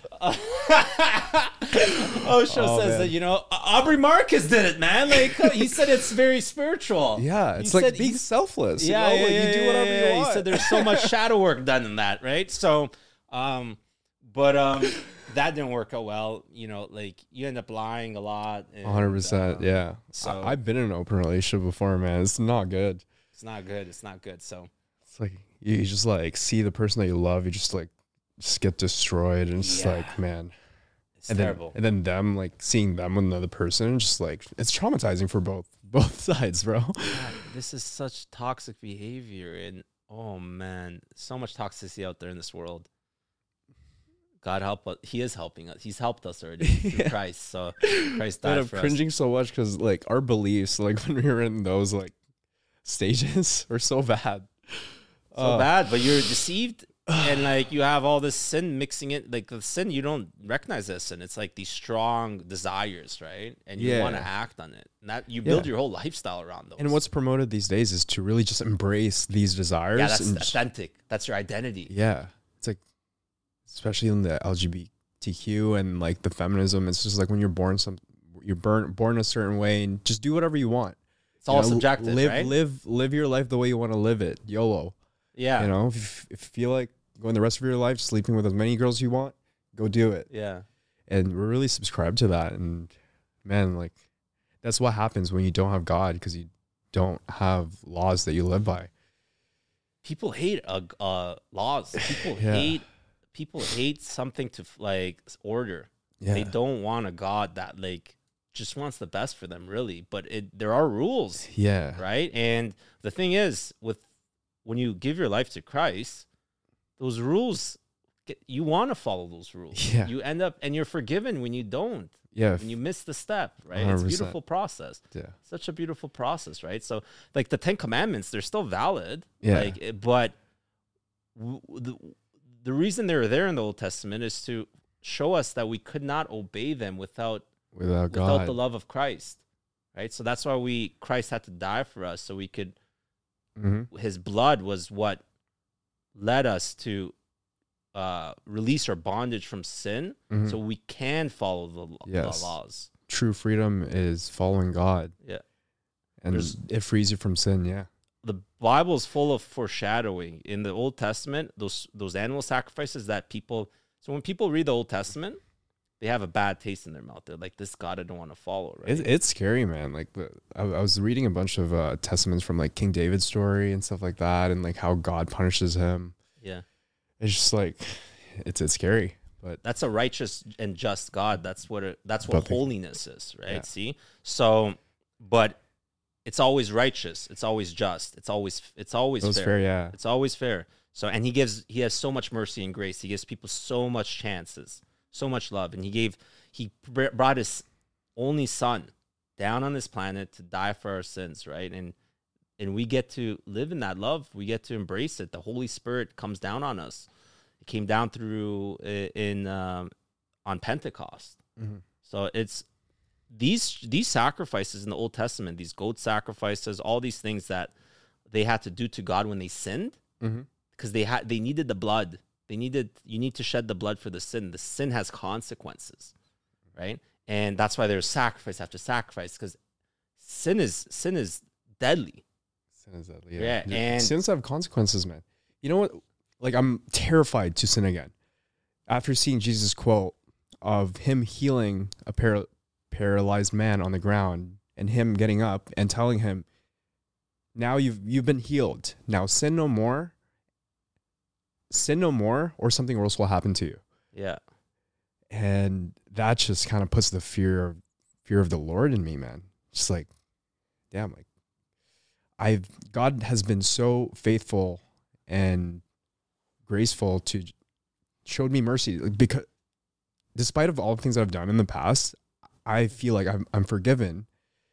Osho Oh, says man. that, you know, Aubrey Marcus did it, man. Like, he said it's very spiritual. Yeah, He it's like said being he's- selfless. Yeah, you know? yeah, like yeah, you do yeah, whatever yeah, you yeah. want. He said there's so much shadow work done in that, right? So, um, but um, that didn't work out well. You know, like you end up lying a lot. and, one hundred percent. um, Yeah. so- I, I've been in an open relationship before, man. It's not good. It's not good. It's not good. So. It's like you you just like see the person that you love, you just like just get destroyed, and it's just Yeah. like, man. It's And terrible. then, and then them like seeing them with another person, just like it's traumatizing for both both sides, bro. God, this is such toxic behavior, and oh man, so much toxicity out there in this world. God help us. He is helping us. He's helped us already through yeah. Christ. So Christ died I'm for cringing us. so much because like our beliefs, like when we were in those like stages, are so bad. So uh, bad, but you're deceived, and like you have all this sin mixing it. Like the sin, you don't recognize this, and it's like these strong desires, right? And you yeah. want to act on it. And that you build yeah. your whole lifestyle around those. And what's promoted these days is to really just embrace these desires. Yeah, that's and authentic. Just, that's your identity. Yeah, it's like, especially in the L G B T Q and like the feminism. It's just like when you're born some, you're born born a certain way, and just do whatever you want. It's all you know, subjective, live, right? Live, live your life the way you want to live it. YOLO. Yeah. You know, if, if you feel like going the rest of your life sleeping with as many girls as you want, go do it. Yeah. And we're really subscribed to that. And man, like that's what happens when you don't have God, because you don't have laws that you live by. People hate uh, uh laws. People yeah. hate people hate something to like order. Yeah. They don't want a God that like just wants the best for them, really. But it there are rules. Yeah. Right? And the thing is, with when you give your life to Christ, those rules, get, you want to follow those rules. Yeah. You end up, and you're forgiven when you don't. Yeah. When you miss the step, right? one hundred percent. It's a beautiful process. Yeah. Such a beautiful process, right? So, like the Ten Commandments, they're still valid. Yeah. Like, but w- the, the reason they're there in the Old Testament is to show us that we could not obey them without, without God. Without the love of Christ, right? So that's why we Christ had to die for us, so we could, mm-hmm. his blood was what led us to uh, release our bondage from sin, mm-hmm. so we can follow the, yes. the laws. True freedom is following God. Yeah. And There's, it frees you from sin, yeah. The Bible is full of foreshadowing. In the Old Testament, those those animal sacrifices that people... So when people read the Old Testament, they have a bad taste in their mouth. They're like, this God I don't want to follow, right? It's, it's scary, man. Like, the, I, I was reading a bunch of uh, testaments from, like, King David's story and stuff like that, and, like, how God punishes him. Yeah. It's just, like, it's it's scary. But that's a righteous and just God. That's what it, that's what holiness the, is, right? Yeah. See? So, but it's always righteous. It's always just. It's always it's always fair. fair. Yeah. It's always fair. So, and he gives he has so much mercy and grace. He gives people so much chances, so much love, and he gave he brought his only son down on this planet to die for our sins, right? And and we get to live in that love. We get to embrace it. The Holy Spirit comes down on us. It came down through in um, on Pentecost. Mm-hmm. So it's these these sacrifices in the Old Testament, these goat sacrifices, all these things that they had to do to God when they sinned, because mm-hmm. they had they needed the blood. They needed you need to shed the blood for the sin. The sin has consequences, right? And that's why there's sacrifice after sacrifice, because sin is sin is deadly. Sin is deadly. Yeah, yeah. And sins have consequences, man. You know what? Like, I'm terrified to sin again. After seeing Jesus' quote of him healing a par- paralyzed man on the ground and him getting up and telling him, now you've you've been healed. Now sin no more. Sin no more, or something else will happen to you. Yeah. And that just kind of puts the fear of fear of the Lord in me, man. Just like, damn, like I've God has been so faithful and graceful to showed me mercy, because despite of all the things I've done in the past, I feel like I'm I'm forgiven.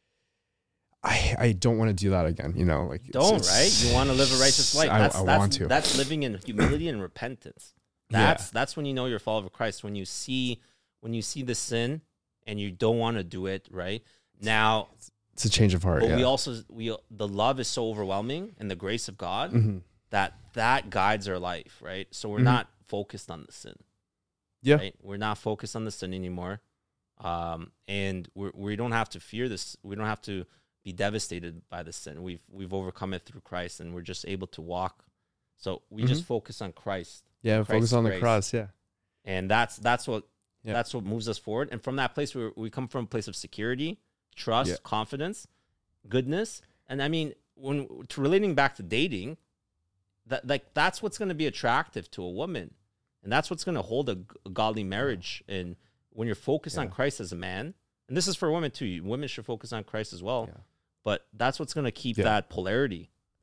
I I don't want to do that again, you know, like don't it's, right. You want to live a righteous life. I, That's I that's, want to. That's living in humility and repentance. That's yeah. that's when you know you're a follower of Christ. When you see when you see the sin and you don't want to do it, right? Now it's a change of heart. But yeah. we also we the love is so overwhelming and the grace of God. Mm-hmm. that that guides our life, right? So we're mm-hmm. not focused on the sin. Yeah. Right? We're not focused on the sin anymore. Um, and we're, we don't have to fear this. We don't have to be devastated by the sin. We've we've overcome it through Christ, and we're just able to walk. So we mm-hmm. just focus on Christ. Yeah, Christ's focus on grace. the cross, yeah. And that's that's what yeah. that's what moves us forward. And from that place, we we come from a place of security, trust, yeah. confidence, goodness. And I mean, when to relating back to dating, that like that's what's going to be attractive to a woman, and that's what's going to hold a, a godly marriage. And when you're focused yeah. on Christ as a man, and this is for women too, women should focus on Christ as well. Yeah. But that's what's going to keep yeah. that polarity,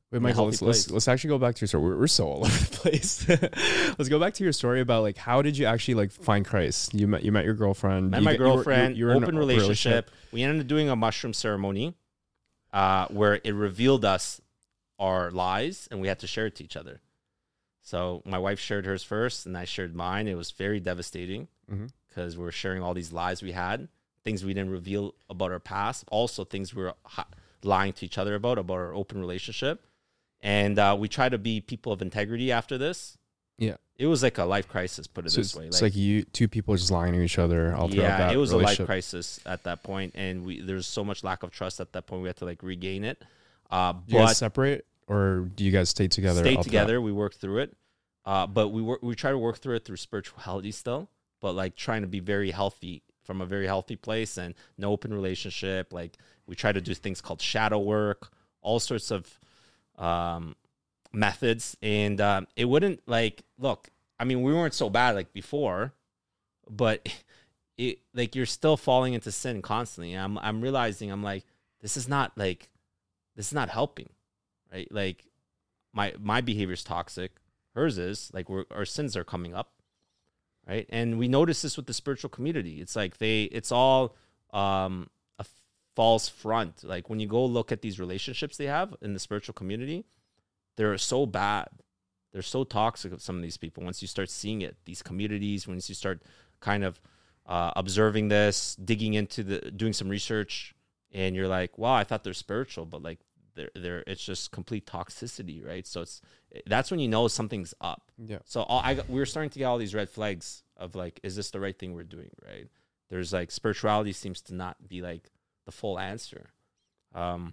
Wait, Michael, let's, let's let's actually go back to your story. We're, we're so all over the place. Let's go back to your story about like how did you actually like find Christ? You met you met your girlfriend. Met you, my girlfriend. You were, you were open relationship. relationship. We ended up doing a mushroom ceremony, uh, where it revealed us our lies, and we had to share it to each other. So my wife shared hers first, and I shared mine. It was very devastating because mm-hmm. we were sharing all these lies we had, things we didn't reveal about our past, also things we were ha- lying to each other about about our open relationship. And uh, we try to be people of integrity after this. Yeah. It was like a life crisis, put it so this it's, way. It's like, like you two people just lying to each other all throughout yeah, that it was a life crisis at that point, and we there's so much lack of trust at that point. We had to like regain it. Uh, do but you guys separate, or do you guys stay together? Stay together. We worked through it, uh, but we work. We try to work through it through spirituality still, but like trying to be very healthy from a very healthy place and no open relationship. Like we try to do things called shadow work, all sorts of um, methods, and um, it wouldn't like look. I mean, we weren't so bad like before, but it like you're still falling into sin constantly. And I'm I'm realizing I'm like this is not like this is not helping, right? Like my my behavior is toxic, hers is like we're, our sins are coming up, right? And we notice this with the spiritual community. It's like they it's all um, a false front. Like when you go look at these relationships they have in the spiritual community, they're so bad. They're so toxic of some of these people. Once you start seeing it, these communities, once you start kind of uh, observing this, digging into the, doing some research, and you're like, wow, I thought they're spiritual, but like they're, they're, it's just complete toxicity, right? So it's, that's when you know something's up. Yeah. So all, I got, we were starting to get all these red flags of like, is this the right thing we're doing, right? There's like, spirituality seems to not be like the full answer. Um,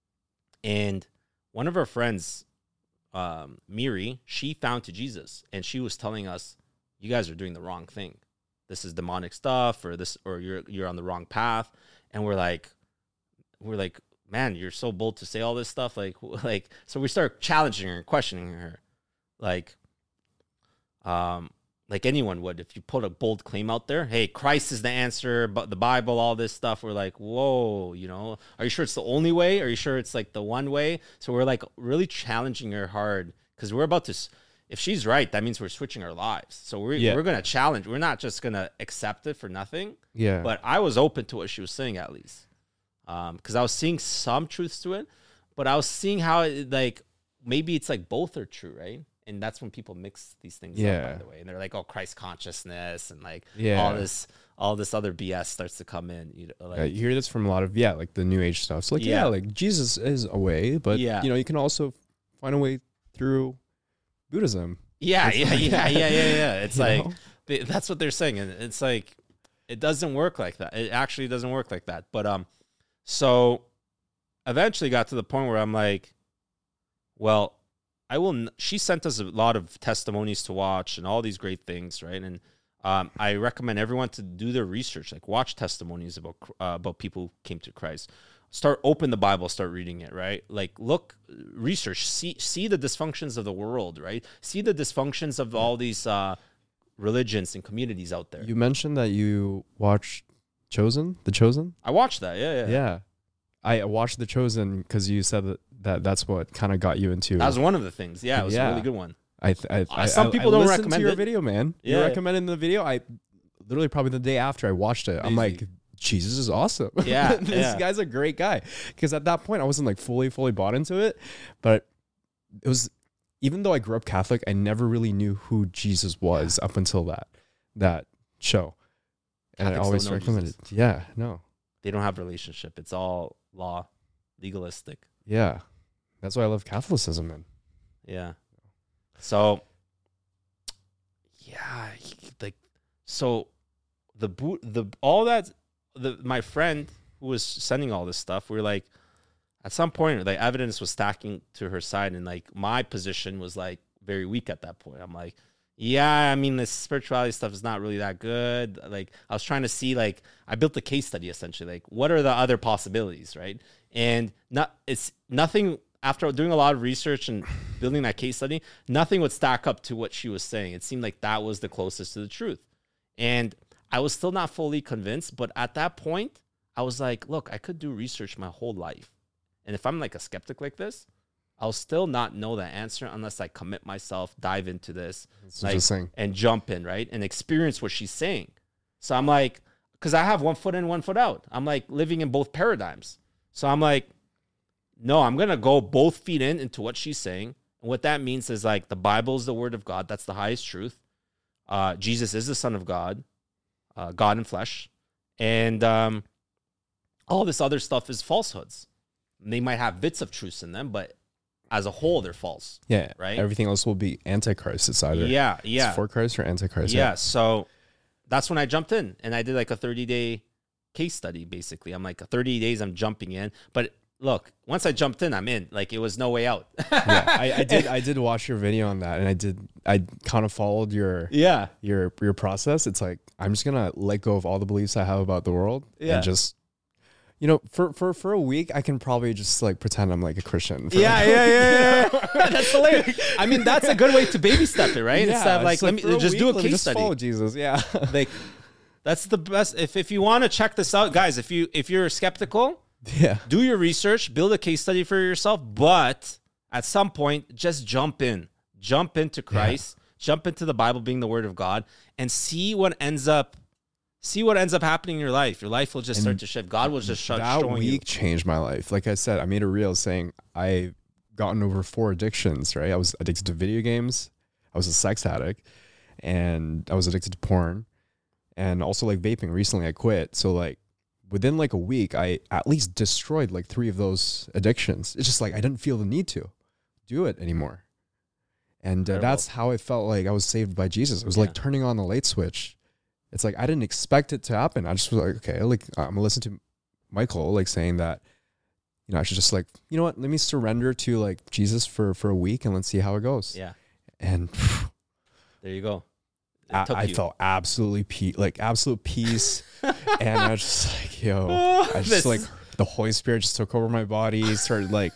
and one of our friends, um, Miri, she found to Jesus, and she was telling us, you guys are doing the wrong thing. This is demonic stuff, or this, or you're, you're on the wrong path. And we're like, we're like, man, you're so bold to say all this stuff. Like, like, so we start challenging her and questioning her. Like, um, like anyone would, if you put a bold claim out there, hey, Christ is the answer, but the Bible, all this stuff, we're like, whoa, you know, are you sure it's the only way? Are you sure it's like the one way? So we're like really challenging her hard, because we're about to, if she's right, that means we're switching our lives. So we're, yeah. we're going to challenge. We're not just going to accept it for nothing. Yeah. But I was open to what she was saying, at least. Um, because I was seeing some truths to it, but I was seeing how it, like, maybe it's like both are true, right? And that's when people mix these things yeah. up, by the way. And they're like, oh, Christ consciousness, and like yeah. all this all this other B S starts to come in. You know, like, yeah, you hear this from a lot of, yeah, like the New Age stuff. It's like, yeah, yeah like Jesus is a way, but, yeah. you know, you can also find a way through Buddhism. Yeah, yeah, like, yeah, yeah, yeah, yeah. It's like, they, that's what they're saying. And it's like, it doesn't work like that. It actually doesn't work like that. But, um, so eventually got to the point where I'm like, well, I will. N- she sent us a lot of testimonies to watch and all these great things, right? And um, I recommend everyone to do their research, like watch testimonies about uh, about people who came to Christ. Start open the Bible, start reading it, right? Like look, research, see see the dysfunctions of the world, right? See the dysfunctions of all these uh, religions and communities out there. You mentioned that you watched Chosen, The Chosen. I watched that, yeah, yeah. Yeah, I watched The Chosen because you said that. That that's what kind of got you into. That was one of the things. Yeah, it was yeah. a really good one. I, th- I, uh, some I, people I don't recommend recommend to your it. video, man. Yeah, you recommended the video. I literally probably the day after I watched it, I'm like, Jesus is awesome. Yeah, this yeah. guy's a great guy. Because at that point, I wasn't like fully, fully bought into it, but it was. Even though I grew up Catholic, I never really knew who Jesus was up until that that show, and Catholics I always recommended. Jesus. Yeah, no, they don't have relationship. It's all law, legalistic. Yeah. That's why I love Catholicism, man. Yeah. So, yeah, like, so the boot, the all that, the my friend who was sending all this stuff, we were like, at some point, the evidence was stacking to her side, and like my position was like very weak at that point. I'm like, yeah, I mean, this spirituality stuff is not really that good. Like, I was trying to see, like, I built a case study essentially, like, what are the other possibilities, right? And not, it's nothing. After doing a lot of research and building that case study, nothing would stack up to what she was saying. It seemed like that was the closest to the truth. And I was still not fully convinced, but at that point, I was like, look, I could do research my whole life. And if I'm like a skeptic like this, I'll still not know the answer unless I commit myself, dive into this, That's like, interesting. and jump in, right? And experience what she's saying. So I'm like, because I have one foot in, one foot out. I'm like living in both paradigms. So I'm like, no, I'm going to go both feet in into what she's saying. And what that means is like the Bible is the word of God. That's the highest truth. Uh, Jesus is the Son of God, uh, God in flesh. And um, all this other stuff is falsehoods. And they might have bits of truths in them, but as a whole, they're false. Yeah. Right? Everything else will be antichrist. It's either Yeah, yeah. it's for Christ or antichrist. Yeah, so that's when I jumped in and I did like a thirty-day case study, basically. I'm like, thirty days I'm jumping in. But look, once I jumped in, I'm in. Like, it was no way out. yeah. I, I did I did watch your video on that, and I did I kind of followed your Yeah. your your process. It's like, I'm just gonna let go of all the beliefs I have about the world Yeah. and just, you know, for, for, for a week, I can probably just like pretend I'm like a Christian. For Yeah, like, yeah, yeah, yeah. That's hilarious. I mean, that's a good way to baby step it, right? Yeah, Instead of like, it's let me for a just week, do a let me case just study. follow Jesus. Yeah. Like, that's the best. If if you want to check this out, guys, if you if you're skeptical, yeah. do your research, build a case study for yourself, but at some point, just jump in. Jump into Christ, yeah. Jump into the Bible being the word of God, and see what ends up see what ends up happening in your life. Your life will just And start to shift. God will just start that showing week you. changed my life. Like I said, I made a reel saying I gotten over four addictions, right? I was addicted to video games. I was a sex addict, and I was addicted to porn, and also like vaping. Recently I quit. So like within like a week, I at least destroyed like three of those addictions. It's just like I didn't feel the need to do it anymore. And uh, that's how I felt like I was saved by Jesus. It was Yeah. like turning on the light switch. It's like I didn't expect it to happen. I just was like, okay, like I'm gonna listen to Michael like saying that, you know, I should just like, you know what, let me surrender to like Jesus for for a week and let's see how it goes. Yeah. And There you go. It I, took I you. felt absolutely pe- like absolute peace. And I was just like, yo, Oh, I just this- like the Holy Spirit just took over my body, started like,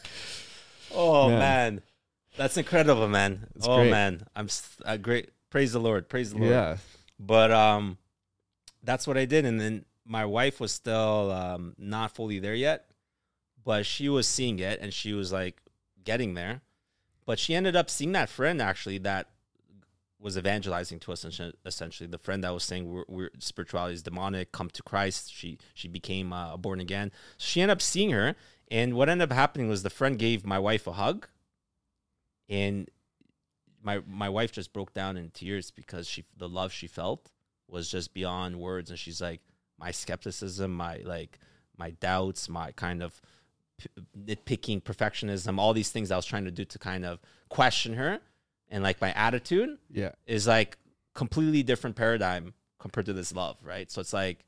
Oh Man. man. That's incredible, man. It's oh great. man. I'm s- uh, great. Praise the Lord. Praise the Lord. yeah, But um that's what I did, and then my wife was still um not fully there yet, but she was seeing it and she was like getting there. But she ended up seeing that friend actually that was evangelizing to us, essentially- essentially the friend that was saying we're, we're spirituality is demonic, come to Christ. She she became uh, born again. So she ended up seeing her, and what ended up happening was the friend gave my wife a hug, and my my wife just broke down in tears because she the love she felt was just beyond words. And she's like, my skepticism, my like my doubts, my kind of p- nitpicking perfectionism, all these things I was trying to do to kind of question her, and like my attitude yeah, is like completely different paradigm compared to this love, right? So it's like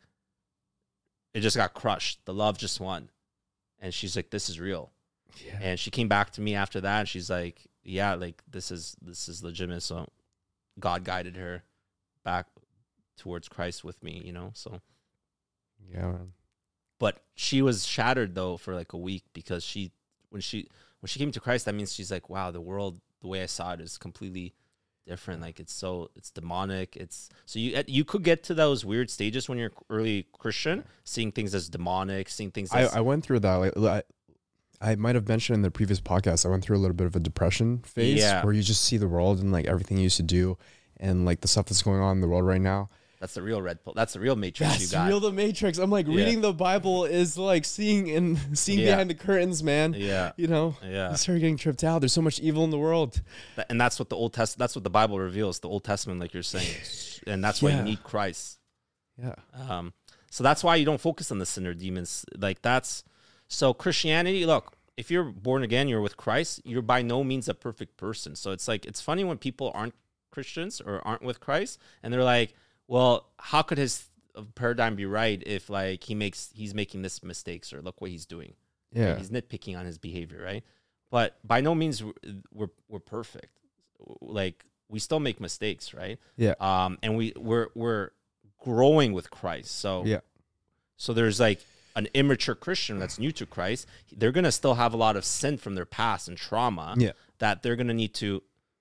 it just got crushed. The love just won. And she's like, this is real. yeah. And she came back to me after that, and she's like, yeah, like this is this is legitimate. So God guided her back towards Christ with me, you know. So Yeah, man. but she was shattered though for like a week, because she when she when she came to Christ, that means she's like, wow, the world, the way I saw it is completely different. Like it's so it's demonic. It's so you you could get to those weird stages when you're early Christian, seeing things as demonic, seeing things I, as I went through that. Like, I, I might have mentioned in the previous podcast, I went through a little bit of a depression phase Yeah. where you just see the world and like everything you used to do and like the stuff that's going on in the world right now. that's the real red pill. That's the real matrix you That's got. real the Matrix. I'm like Yeah. reading the Bible is like seeing and seeing Yeah. behind the curtains, man. Yeah. You know, Yeah. you start getting tripped out. There's so much evil in the world. Th- and that's what the Old Test that's what the Bible reveals, the Old Testament, like you're saying. And that's why Yeah. you need Christ. Yeah. Um, so that's why you don't focus on the sinner demons. Like that's so Christianity. Look, if you're born again, you're with Christ. You're by no means a perfect person. So it's like it's funny when people aren't Christians or aren't with Christ, and they're like, "Well, how could his paradigm be right if like he makes he's making this mistakes, or look what he's doing? Yeah. Right? He's nitpicking on his behavior, right? But by no means we're we're, we're perfect. Like we still make mistakes, right? Yeah. Um, and we we're we're growing with Christ. So Yeah. so there's like an immature Christian that's new to Christ. They're gonna still have a lot of sin from their past and trauma Yeah. that they're gonna need to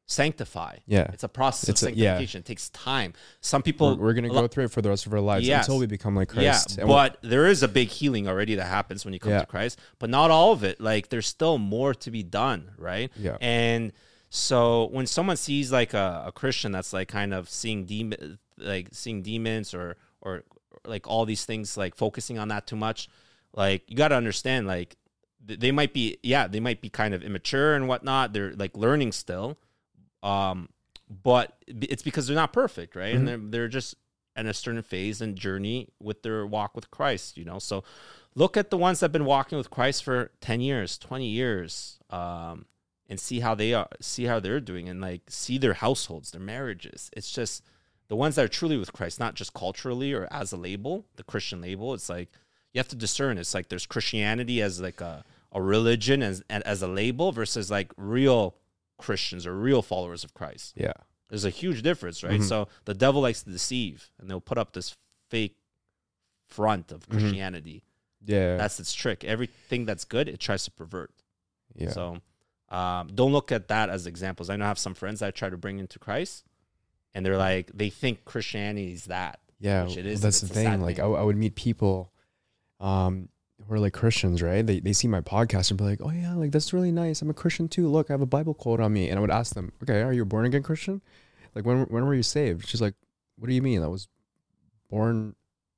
sanctify. Yeah. It's a process It's of a- yeah. sanctification. It takes time. Some people We're, we're going to a lo- go through it for the rest of our lives Yes. until we become like Yeah, Christ. And we'll- but there is a big healing already that happens when you come Yeah. to Christ, but not all of it. Like there's still more to be done, right? Yeah. And so when someone sees like a, a Christian that's like kind of seeing demon, like seeing demons or or like all these things, like focusing on that too much, like you got to understand, like th- they might be, yeah, they might be kind of immature and whatnot. They're like learning still, um, but it's because they're not perfect, right? Mm-hmm. And they're they're just in a certain phase and journey with their walk with Christ, you know. So look at the ones that have been walking with Christ for ten years, twenty years, um, and see how they are, see how they're doing, and like see their households, their marriages. It's just the ones that are truly with Christ, not just culturally or as a label, the Christian label. It's like you have to discern. It's like there's Christianity as like a, a religion as, as a label versus like real Christians or real followers of Christ. yeah. There's a huge difference, right? Mhm. So the devil likes to deceive, and they'll put up this fake front of Christianity. Yeah. That's its trick. Everything that's good, it tries to pervert. yeah. So um, don't look at that as examples. I know I have some friends that I try to bring into Christ, and they're like, they think Christianity is that. Yeah, which it well, is, that's it's the a sad thing. Like, I, thing. I would meet people um, who are like Christians, right? They, they see my podcast and be like, oh, yeah, like, that's really nice. I'm a Christian too. Look, I have a Bible quote on me. And I would ask them, okay, are you a born again Christian? Like, when when were you saved? She's like, what do you mean? I was born,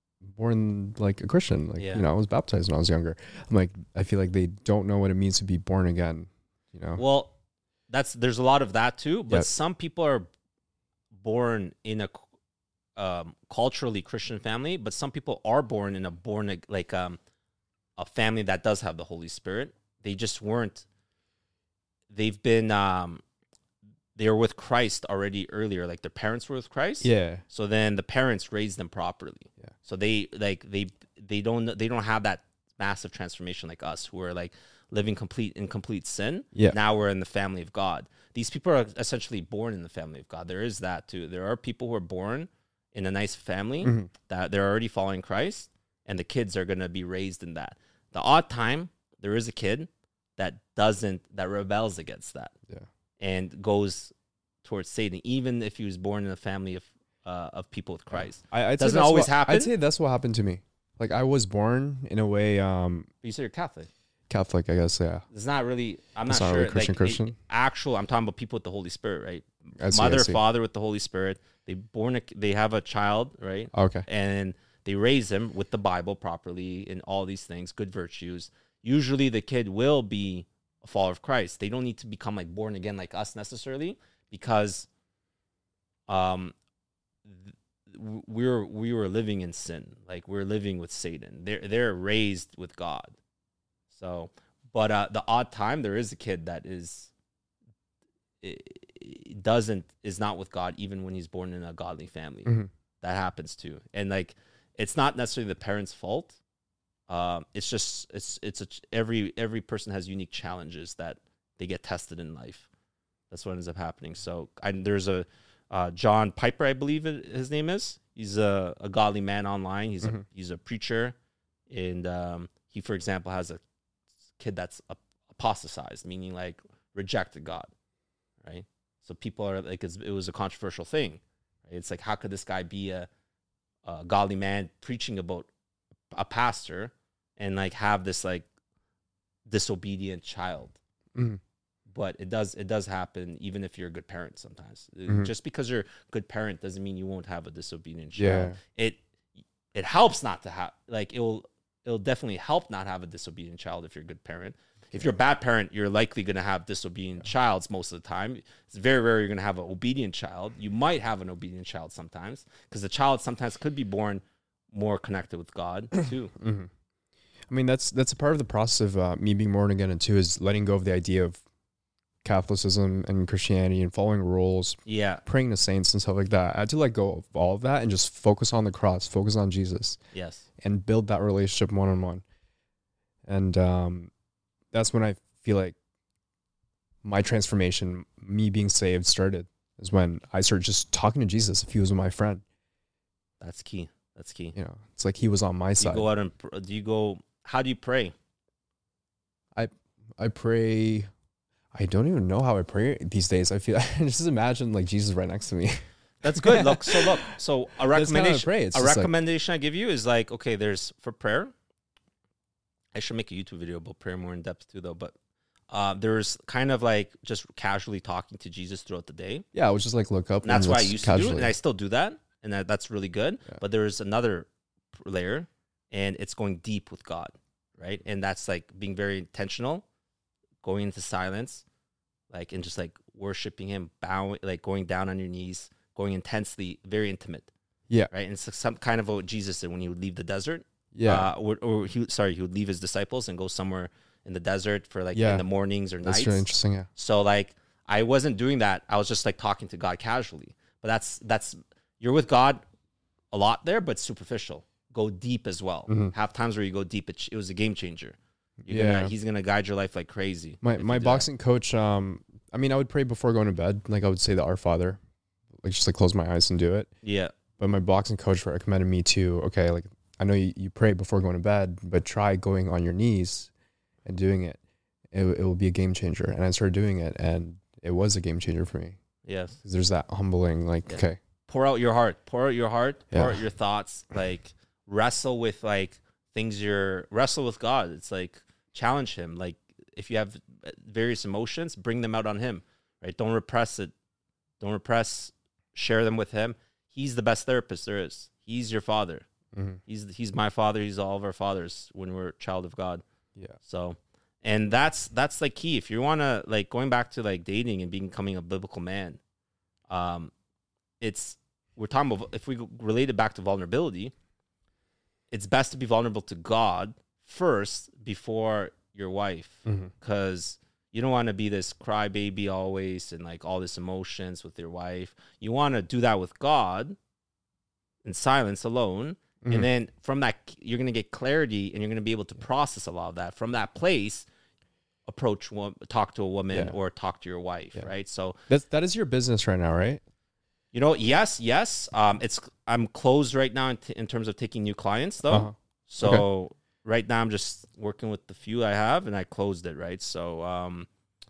born like a Christian. Like, Yeah. you know, I was baptized when I was younger. I'm like, I feel like they don't know what it means to be born again, you know? Well, that's there's a lot of that too, but Yep. some people are born in a um, culturally Christian family, but some people are born in a born like um, a family that does have the Holy Spirit. They just weren't. They've been um, they were with Christ already earlier, like their parents were with Christ. yeah. So then the parents raised them properly. Yeah. So they like they they don't they don't have that massive transformation like us who are like living complete in complete sin. Yeah. Now we're in the family of God. These people are essentially born in the family of God. There is that too. There are people who are born in a nice family Mhm. that they're already following Christ, and the kids are going to be raised in that. The odd time there is a kid that doesn't that rebels against that Yeah. and goes towards Satan, even if he was born in a family of uh, of people with Christ. I, I'd say Doesn't that's always what- happen. I'd say that's what happened to me. Like, I was born in a way, um, But you say you're Catholic. Catholic, I guess, yeah. It's not really. I'm It's not not sure. really Christian, like, Christian? it- actual. I'm talking about people with the Holy Spirit, right? I see, I Mother, see. father with the Holy Spirit. They born. A, they have a child, right? Okay. And they raise them with the Bible properly and all these things, good virtues. Usually, the kid will be a follower of Christ. They don't need to become like born again like us necessarily, because um, th- we're we were living in sin, like we're living with Satan. They're they're raised with God. So, but uh, the odd time there is a kid that is it doesn't is not with God even when he's born in a godly family. Mhm. That happens too, and like it's not necessarily the parents' fault. Um, it's just it's it's a, every every person has unique challenges that they get tested in life. That's what ends up happening. So I, there's a uh, John Piper, I believe it, his name is. He's a, a godly man online. He's Mhm. a he's a preacher, and um, he, for example, has a kid that's ap- apostatized, meaning like rejected God, right? So people are like, it's, it was a controversial thing. Right? It's like, how could this guy be a, a godly man preaching about a pastor and like have this like disobedient child? Mhm. But it does it does happen even if you're a good parent sometimes. Uh, Mhm. Just because you're a good parent doesn't mean you won't have a disobedient child. Yeah. It it helps not to have like it'll it'll definitely help not have a disobedient child if you're a good parent. If you're a bad parent, you're likely going to have disobedient childs most of the time. It's very rare you're going to have an obedient child. You might have an obedient child sometimes because the child sometimes could be born more connected with God too. Mhm. I mean, that's that's a part of the process of uh, me being born again, and too, is letting go of the idea of Catholicism and Christianity and following rules, Yeah. praying to saints and stuff like that. I had to let go of all of that and just focus on the cross, focus on Jesus, Yes. and build that relationship one on one. And um, that's when I feel like my transformation, me being saved, started. Is when I started just talking to Jesus if he was my friend. That's key. That's key. You know, it's like he was on my Do you side. go out and pr- do you go? How do you pray? I pray. I don't even know how I pray these days. I feel I just imagine like Jesus right next to me. That's good. Look, so look, so a recommendation, pray. It's a just like- recommendation I give you is like, okay, there's for prayer. I should make a YouTube video about prayer more in depth too, though. But uh, there's kind of like just casually talking to Jesus throughout the day. Yeah, I would just like look up. And that's and why I let's used casually. to do it, and I still do that, and that, that's really good. Yeah. But there's another p- layer, and it's going deep with God, right? And that's like being very intentional, going into silence, like and just like worshiping Him, bowing, like going down on your knees, going intensely, very intimate. Yeah. Right. And it's some kind of what Jesus did when he would leave the desert. Yeah. Uh, or, or he sorry, he would leave his disciples and go somewhere in the desert for like Yeah. in the mornings or That's nights. really interesting. Yeah. So like I wasn't doing that. I was just like talking to God casually. But that's that's you're with God a lot there, but superficial. Go deep as well. Mhm. Have times where you go deep. It, it was a game changer. You're Yeah. gonna, he's gonna guide your life like crazy. My if you my do that. boxing coach. Um, I mean, I would pray before going to bed. Like I would say the Our Father, like just like close my eyes and do it. Yeah. But my boxing coach recommended me to, okay, like I know you, you pray before going to bed, but try going on your knees and doing it. It, it will be a game changer. And I started doing it, and it was a game changer for me. Yes. 'Cause there's that humbling, like, Yeah. okay, Pour out your heart. Pour out your heart. Pour Yeah. out your thoughts. Like wrestle with like things you're wrestle with God. It's like challenge Him. Like if you have various emotions, bring them out on Him. Right? Don't repress it. Don't repress. Share them with Him. He's the best therapist there is. He's your Father. mhm, He's he's my Father. He's all of our fathers when we're a child of God. yeah, So, and that's that's like key. If you want to like going back to like dating and becoming a biblical man, um, it's we're talking about if we relate it back to vulnerability, it's best to be vulnerable to God first before your wife, mhm, because you don't want to be this crybaby always and like all this emotions with your wife. You want to do that with God in silence alone. mhm. And then from that, you're going to get clarity and you're going to be able to process a lot of that. From that place, approach, one, talk to a woman Yeah. or talk to your wife, Yeah. right? So, That's that is your business right now, right? you know, yes, yes. Um, it's I'm closed right now in, t- in terms of taking new clients, though. Uh-huh. So right now I'm just working with the few I have, and I closed it, right? So, um,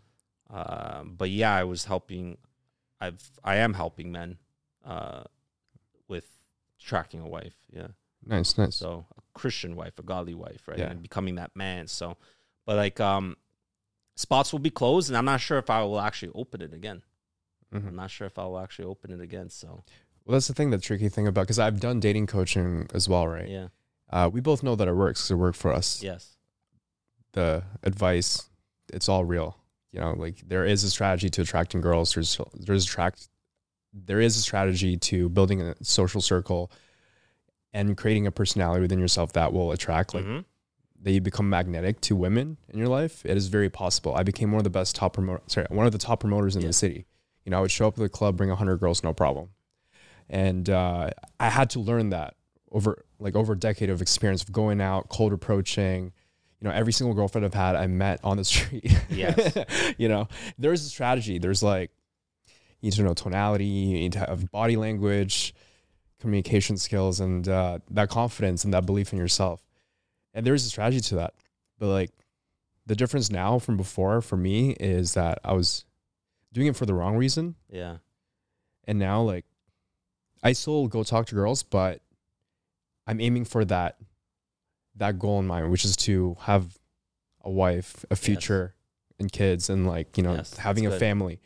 uh, but yeah, I was helping. I've I am helping men, uh, with tracking a wife. Yeah. Nice, nice. So a Christian wife, a godly wife, right? Yeah. And becoming that man. So, but like, um, spots will be closed, and I'm not sure if I will actually open it again. Mhm. I'm not sure if I will actually open it again. So, Well, that's the thing, the tricky thing about, because I've done dating coaching as well, right? yeah. Uh, we both know that it works because it worked for us. Yes. The advice, it's all real. You know, like there is a strategy to attracting girls. There's there's attract there is a strategy to building a social circle and creating a personality within yourself that will attract, like Mhm. that you become magnetic to women in your life. It is very possible. I became one of the best top promoter, sorry, one of the top promoters in Yeah. the city. You know, I would show up at the club, bring a hundred girls, no problem. And uh, I had to learn that over like over a decade of experience of going out, cold approaching. You know, every single girlfriend I've had, I met on the street. Yes. You know, there's a strategy. There's like, you need to know tonality, you need to have body language, communication skills, and uh, that confidence and that belief in yourself. And there's a strategy to that. But like the difference now from before for me is that I was doing it for the wrong reason. Yeah. And now like I still go talk to girls, but I'm aiming for that that goal in mind, which is to have a wife, a future, and kids, and like, you know, Yes, having that's a good. family.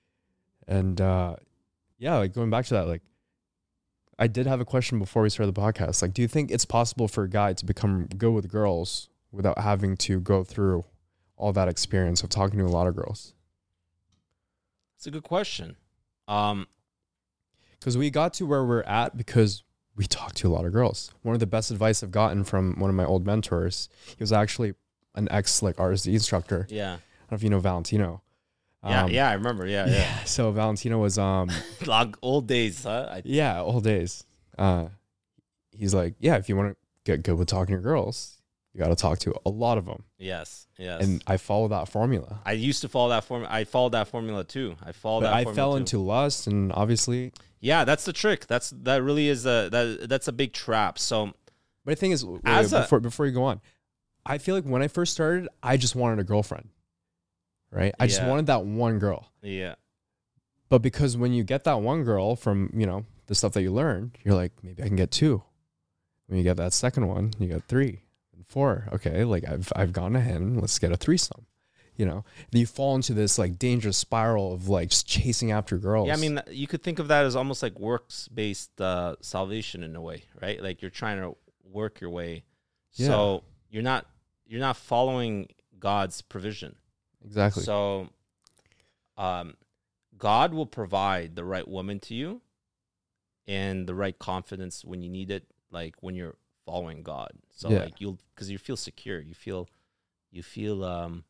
And uh yeah, like going back to that, like I did have a question before we started the podcast. Like, do you think it's possible for a guy to become good with girls without having to go through all that experience of talking to a lot of girls? It's a good question. Um, Because we got to where we're at because we talked to a lot of girls. One of the best advice I've gotten from one of my old mentors, he was actually an ex like R S D instructor. I yeah. don't know if you know Valentino. Yeah. Um, yeah. I remember. Yeah. yeah. Yeah. So Valentino was um Like old days, huh? I, yeah, old days. Uh he's like, yeah, if you want to get good with talking to girls, you got to talk to a lot of them. yes. Yes. And I follow that formula. I used to follow that formula. I followed that formula too. I followed But that I formula fell too. into lust, and obviously, Yeah, that's the trick. That's that really is a that that's a big trap. So but the thing is, wait, As a- before before you go on, I feel like when I first started, I just wanted a girlfriend, right? I just Yeah. wanted that one girl. Yeah. But because when you get that one girl from, you know, the stuff that you learned, you're like, maybe I can get two. When you get that second one, you get three and four. Okay, like I've I've gone ahead and let's get a threesome. You know, then you fall into this like dangerous spiral of like just chasing after girls. Yeah, I mean, you could think of that as almost like works-based uh, salvation in a way, right? Like you're trying to work your way. Yeah. So you're not you're not following God's provision. Exactly. So um, God will provide the right woman to you and the right confidence when you need it, like when you're following God. So Yeah. like you'll because you feel secure. You feel you feel um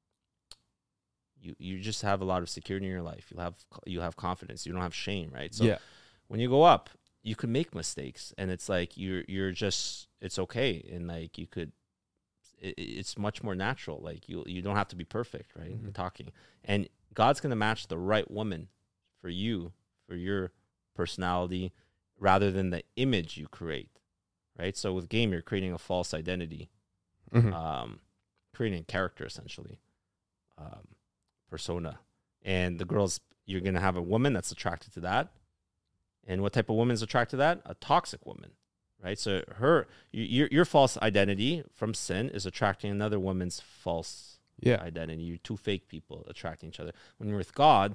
you you just have a lot of security in your life. You have you have confidence. You don't have shame, right? So yeah. when you go up, you could make mistakes, and it's like you're you're just it's okay, and like you could, it, it's much more natural. Like you you don't have to be perfect, right? Mhm. You're talking, and God's gonna match the right woman for you, for your personality, rather than the image you create, right? So with game, you're creating a false identity, Mhm. um, creating a character essentially, um, persona, and the girls you're gonna have a woman that's attracted to that. And what type of woman is attracted to that? A toxic woman, right? So her, your your false identity from sin is attracting another woman's false Yeah. identity. You're two fake people attracting each other. When you're with God,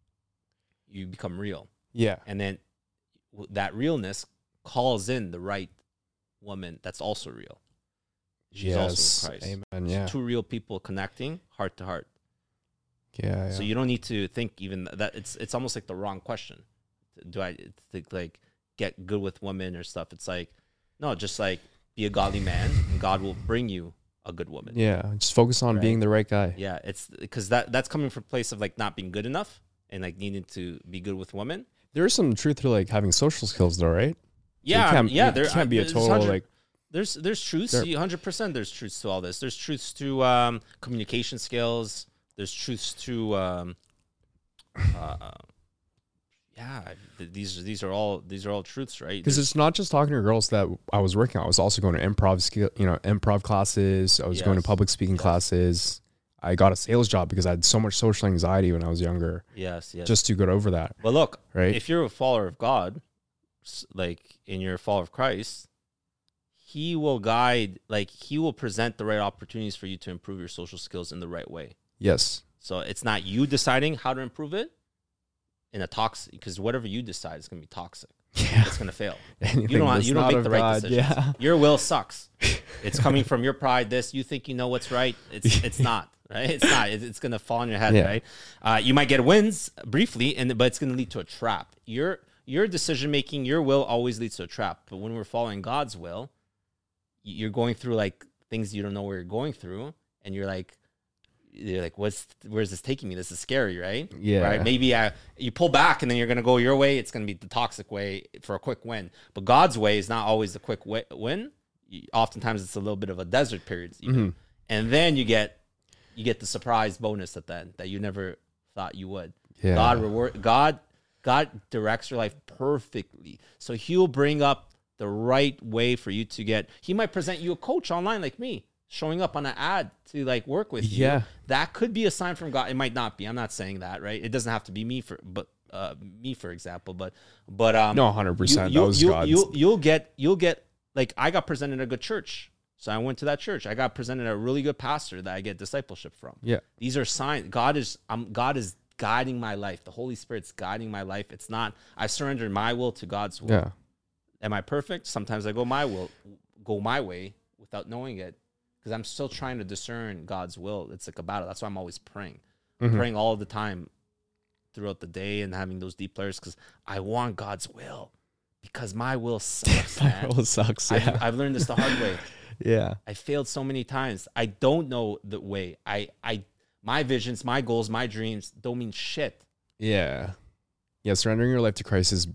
you become real, Yeah. and then w- that realness calls in the right woman that's also real. She's Yes. also in Christ. Amen. It's Yeah. two real people connecting heart to heart. Yeah. So yeah. you don't need to think even that it's it's almost like the wrong question. Do I think like get good with women or stuff? It's like, no, just like be a godly man and God will bring you a good woman. Yeah. Just focus on Right? being the right guy. Yeah, it's because that that's coming from a place of like not being good enough and like needing to be good with women. There is some truth to like having social skills though, right? Yeah, can't- yeah, you there can't be a there's total, 100 like- there's there's truths, There- one hundred percent. There's truths to all this. There's truths to um, communication skills. There's truths to um, uh, yeah. th- These these are all these are all truths, right? Because There's- it's not just talking to girls that I was working on. I was also going to improv skill, you know, improv classes. I was going to Yes. public speaking Yes. classes. I got a sales job because I had so much social anxiety when I was younger, yes, yes. just to get over that. But look, Right. if you're a follower of God, s- like in your follower of Christ, He will guide, like He will present the right opportunities for you to improve your social skills in the right way. Yes. So it's not you deciding how to improve it in a toxic, because whatever you decide is going to be toxic. Yeah. It's going to fail. Anything You don't that's you don't not make of the right God, decisions. Yeah. Your will sucks. It's coming from your pride. This you think you know what's right. It's it's not right. It's not. It's, it's going to fall on your head. Yeah. Right. Uh, you might get wins briefly, and but it's going to lead to a trap. Your your decision making, your will always leads to a trap. But when we're following God's will, you're going through like things you don't know where you're going through, and you're like, you're like, what's where's this taking me? This is scary, right? Yeah. Right. Maybe uh, you pull back, and then you're gonna go your way. It's gonna be the toxic way for a quick win. But God's way is not always the quick wi- win. You- Oftentimes, it's a little bit of a desert period, even. Mhm. And then you get you get the surprise bonus at the end that you never thought you would. Yeah. God reward God God directs your life perfectly. So He'll bring up the right way for you to get. He might present you a coach online like me, showing up on an ad to like work with you. Yeah. That could be a sign from God. It might not be. I'm not saying that, right? It doesn't have to be me for but uh me for example, but but um No, one hundred percent. you, That was you, God's. You'll, you'll get you'll get like I got presented a good church. So I went to that church. I got presented a really good pastor that I get discipleship from. Yeah. These are signs. God is um, God is guiding my life. The Holy Spirit's guiding my life. It's not I surrendered my will to God's will. Yeah. Am I perfect? Sometimes I go my will, go my way without knowing it, because I'm still trying to discern God's will. It's like a battle. That's why I'm always praying, Mhm. praying all the time throughout the day and having those deep prayers, because I want God's will, because my will sucks, man. That sucks. Yeah. I've, I've learned this the hard way. yeah. I failed so many times. I don't know the way. I, I, my visions, my goals, my dreams don't mean shit. Yeah. Yeah. Surrendering your life to Christ is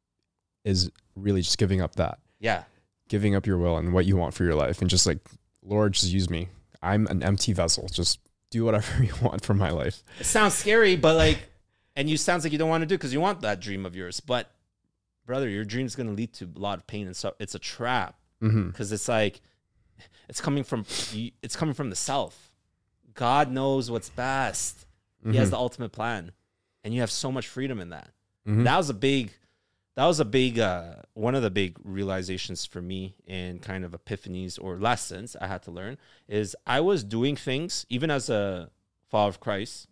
is really just giving up that, Yeah. giving up your will and what you want for your life, and just like, Lord, just use me. I'm an empty vessel. Just do whatever you want for my life. It sounds scary, but like, and you sounds like you don't want to do because you want that dream of yours. But brother, your dream's going to lead to a lot of pain, and so it's a trap, Mm-hmm. because it's like, it's coming from, it's coming from the self. God knows what's best. Mm-hmm. He has the ultimate plan, and you have so much freedom in that. Mm-hmm. That was a big, that was a big, uh, one of the big realizations for me and kind of epiphanies or lessons I had to learn is I was doing things, even as a follower of Christ,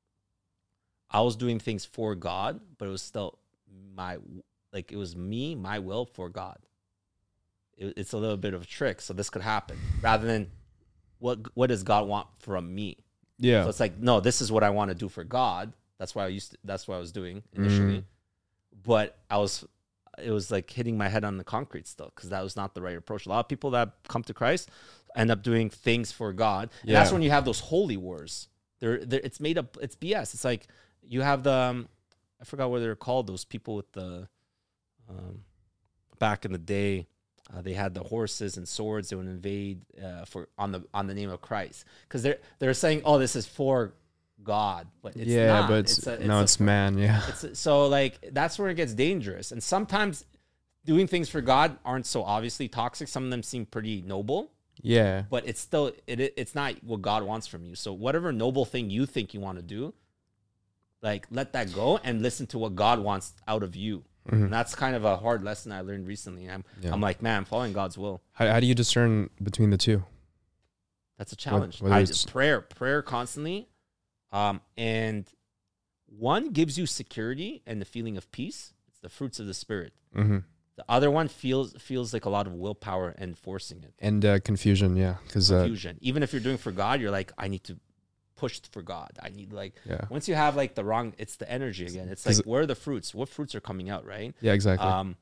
I was doing things for God, but it was still my, like it was me, my will for God. It, it's a little bit of a trick. So this could happen rather than what, what does God want from me? Yeah. So it's like, no, this is what I want to do for God. That's why I used to, that's what I was doing initially. Mm. But I was, it was like hitting my head on the concrete still, because that was not the right approach. A lot of people that come to Christ end up doing things for God. And yeah. that's when you have those holy wars. They're, they're, it's made up, it's B S. It's like you have the, um, I forgot what they're called, those people with the, um, back in the day, uh, they had the horses and swords. They would invade uh, for on the on the name of Christ, because they're they're saying, oh, this is for God, but it's yeah, not. but it's, it's, a, it's no, a, it's man. Yeah. It's a, so like that's where it gets dangerous, and sometimes doing things for God aren't so obviously toxic. Some of them seem pretty noble. Yeah, but it's still it it's not what God wants from you. So whatever noble thing you think you want to do, like let that go and listen to what God wants out of you. Mm-hmm. And that's kind of a hard lesson I learned recently. I'm yeah. I'm like, man, I'm following God's will. How, how do you discern between the two? That's a challenge. What, I just prayer, prayer constantly. Um, and one gives you security and the feeling of peace. It's the fruits of the Spirit. Mm-hmm. The other one feels feels like a lot of willpower and forcing it. And uh, confusion, yeah. Confusion. Uh, Even if you're doing for God, you're like, I need to push for God. I need like, yeah. once you have like the wrong, it's the energy again. It's like, where are the fruits? What fruits are coming out, right? Yeah, exactly. Um,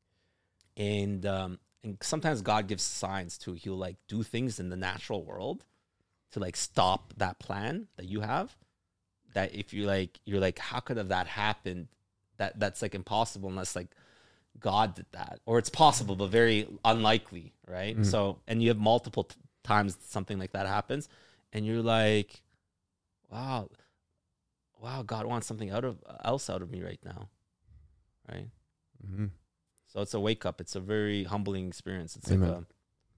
and um, and sometimes God gives signs too. He'll like do things in the natural world to like stop that plan that you have. That if you like, you're like, how could have that happened? That that's like impossible unless like God did that, or it's possible but very unlikely, right? Mm-hmm. So, and you have multiple t- times something like that happens, and you're like, wow, wow, God wants something out of else out of me right now, right? Mm-hmm. So it's a wake up. It's a very humbling experience. It's Amen. Like a,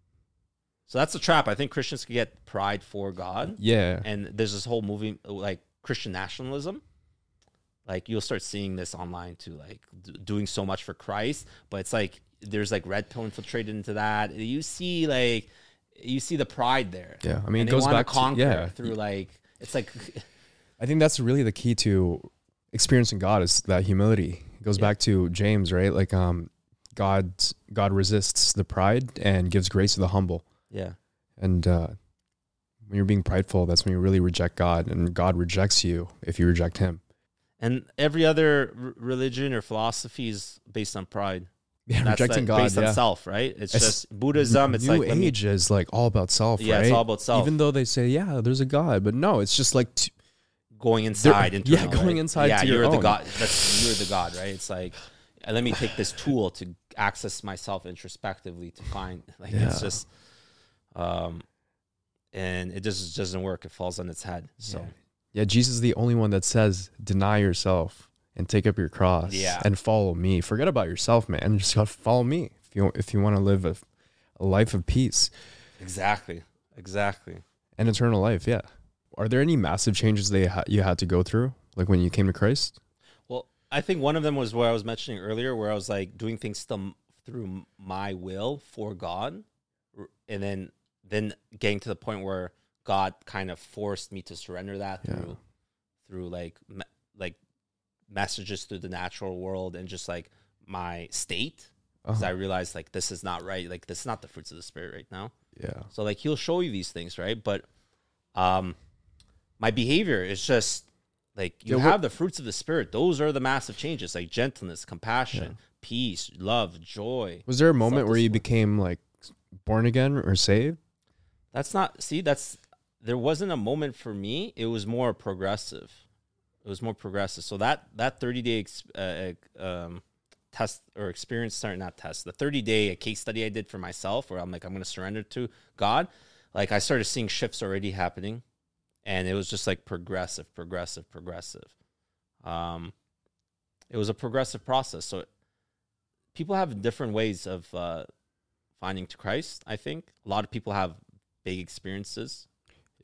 so that's a trap. I think Christians can get pride for God. Yeah, and there's this whole movie like Christian nationalism. Like you'll start seeing this online too, like d- doing so much for Christ, but it's like there's like red pill infiltrated into that. You see, like you see the pride there. Yeah, I mean, and it goes back to conquer yeah through like it's like. I think that's really the key to experiencing God is that humility. It goes yeah. back to James, right? Like um, God God resists the pride and gives grace to the humble. Yeah, and uh, when you're being prideful, that's when you really reject God, and God rejects you if you reject Him. And every other r- religion or philosophy is based on pride. Yeah, That's rejecting like God. Based yeah. on self, right? It's, it's just Buddhism. It's New like Age me, is like all about self, yeah, right? it's all about self. Even though they say, yeah, there's a God, but no, it's just like t- going inside. Into yeah, going right? inside. Yeah, to you're your the own. God. That's you're the God, right? It's like let me take this tool to access myself introspectively to find. Like yeah. it's just, um, and it just doesn't work. It falls on its head. So. Yeah. Yeah, Jesus is the only one that says, deny yourself and take up your cross yeah. and follow me. Forget about yourself, man. Just gotta follow me if you if you want to live a, a life of peace. Exactly. Exactly. And eternal life, yeah. Are there any massive changes that you, ha- you had to go through, like when you came to Christ? Well, I think one of them was what I was mentioning earlier, where I was like doing things still through my will for God, and then then getting to the point where God kind of forced me to surrender that through, yeah. through like, me, like messages through the natural world and just like my state. Because uh-huh. I realized like, this is not right. Like this is not the fruits of the Spirit right now. Yeah. So like, he'll show you these things. Right. But, um, my behavior is just like, you yeah, have what? the fruits of the Spirit. Those are the massive changes, like gentleness, compassion, yeah. peace, love, joy. Was there a moment where you became like born again or saved? That's not, see, that's, there wasn't a moment for me. It was more progressive. It was more progressive. So that that thirty day ex, uh, um, test or experience, sorry, not test, the thirty day case study I did for myself, where I'm like, I'm going to surrender to God. Like I started seeing shifts already happening, and it was just like progressive, progressive, progressive. Um, it was a progressive process. So people have different ways of uh, finding to Christ. I think a lot of people have big experiences.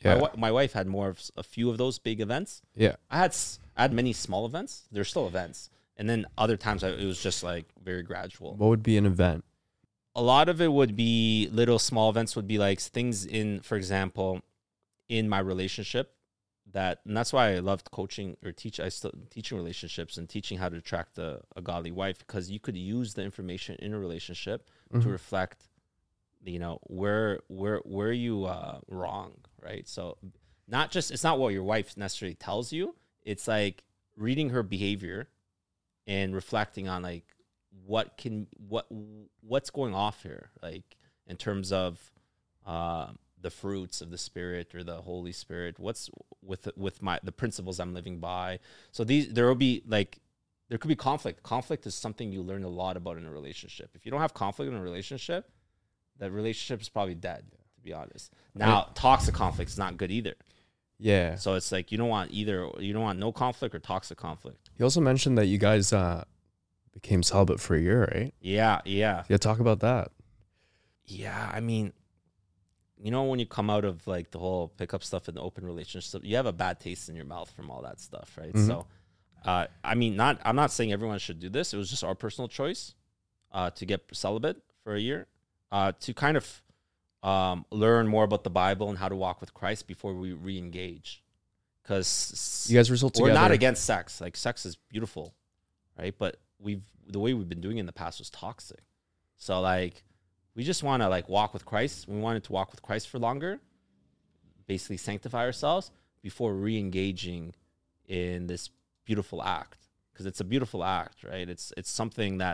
Yeah. My, my wife had more of s- a few of those big events. Yeah. I had s- I had many small events. They're still events, and then other times I, it was just like very gradual. What would be an event? A lot of it would be little small events. Would be like things in, for example, in my relationship. That and that's why I loved coaching or teach. I still teaching relationships and teaching how to attract a, a godly wife, because you could use the information in a relationship Mm-hmm. to reflect, you know, where where where you uh, wrong, right? So not just it's not what your wife necessarily tells you. It's like reading her behavior and reflecting on like what can what what's going off here, like in terms of uh, the fruits of the Spirit or the Holy Spirit. What's with with my the principles I'm living by. So these there will be like there could be conflict. Conflict is something you learn a lot about in a relationship. If you don't have conflict in a relationship, that relationship is probably dead, to be honest. Now, toxic conflict is not good either. Yeah. So it's like you don't want either. You don't want no conflict or toxic conflict. He also mentioned that you guys uh, became celibate for a year, right? Yeah, yeah, Yeah, talk about that. yeah. I mean, you know, when you come out of like the whole pickup stuff and the open relationship, you have a bad taste in your mouth from all that stuff, right? Mhm. So, uh, I mean, not. I'm not saying everyone should do this. It was just our personal choice uh, to get celibate for a year, uh, to kind of um, learn more about the Bible and how to walk with Christ before we re-engage. Because You guys were still we're together. not against sex. Like sex is beautiful, right? But we've the way we've been doing it in the past was toxic. So like, we just want to like walk with Christ. We wanted to walk with Christ for longer, basically sanctify ourselves before re-engaging in this beautiful act, because it's a beautiful act, right? It's it's something that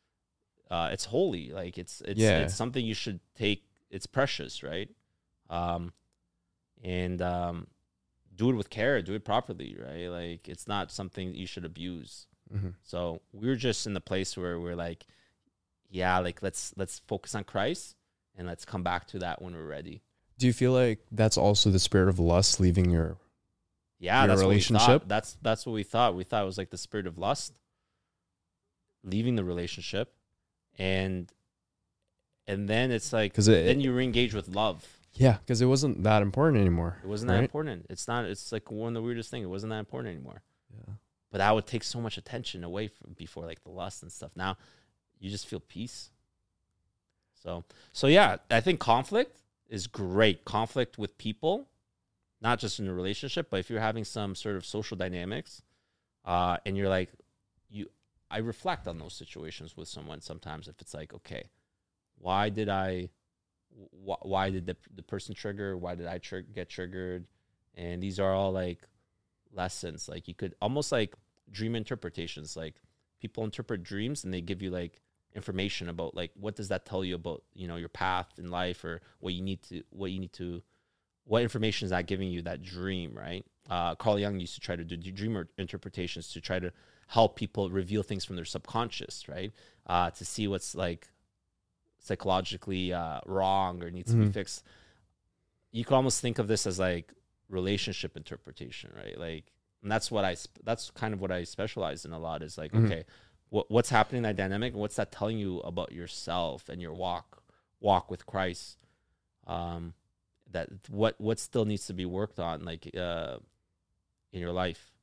uh, it's holy. Like it's it's Yeah. it's something you should take. It's precious, right? Um, and um, do it with care. Do it properly, right? Like it's not something that you should abuse. hmm So we're just in the place where we're like, yeah, like let's let's focus on Christ and let's come back to that when we're ready. Do you feel like that's also the spirit of lust leaving your? Yeah, Your that's relationship? What we thought. That's that's what we thought. We thought it was like the spirit of lust leaving the relationship, and and then it's like 'Cause it- then you re-engage with love. Yeah, because it wasn't that important anymore. It wasn't that right? important. It's not. It's like one of the weirdest things. It wasn't that important anymore. Yeah. But that would take so much attention away from before, like the lust and stuff. Now you just feel peace. So so yeah, I think conflict is great. Conflict with people, not just in a relationship, but if you're having some sort of social dynamics, uh, and you're like, you, I reflect on those situations with someone sometimes. If it's like, okay, why did I, wh- why did the the person trigger? Why did I tr- get triggered? And these are all like lessons. Like you could almost like dream interpretations. Like people interpret dreams and they give you like information about like what does that tell you about, you know, your path in life, or what you need to what you need to what information is that giving you, that dream, right? uh Carl Jung used to try to do dream or interpretations to try to help people reveal things from their subconscious, right? Uh to see what's like psychologically uh wrong or needs to be Mhm. fixed. You could almost think of this as like relationship interpretation, right? Like, and that's what I sp- that's kind of what I specialize in a lot, is like, Mhm. okay, what what's happening in that dynamic, and what's that telling you about yourself and your walk walk with Christ? Um, that what what still needs to be worked on, like uh, in your life.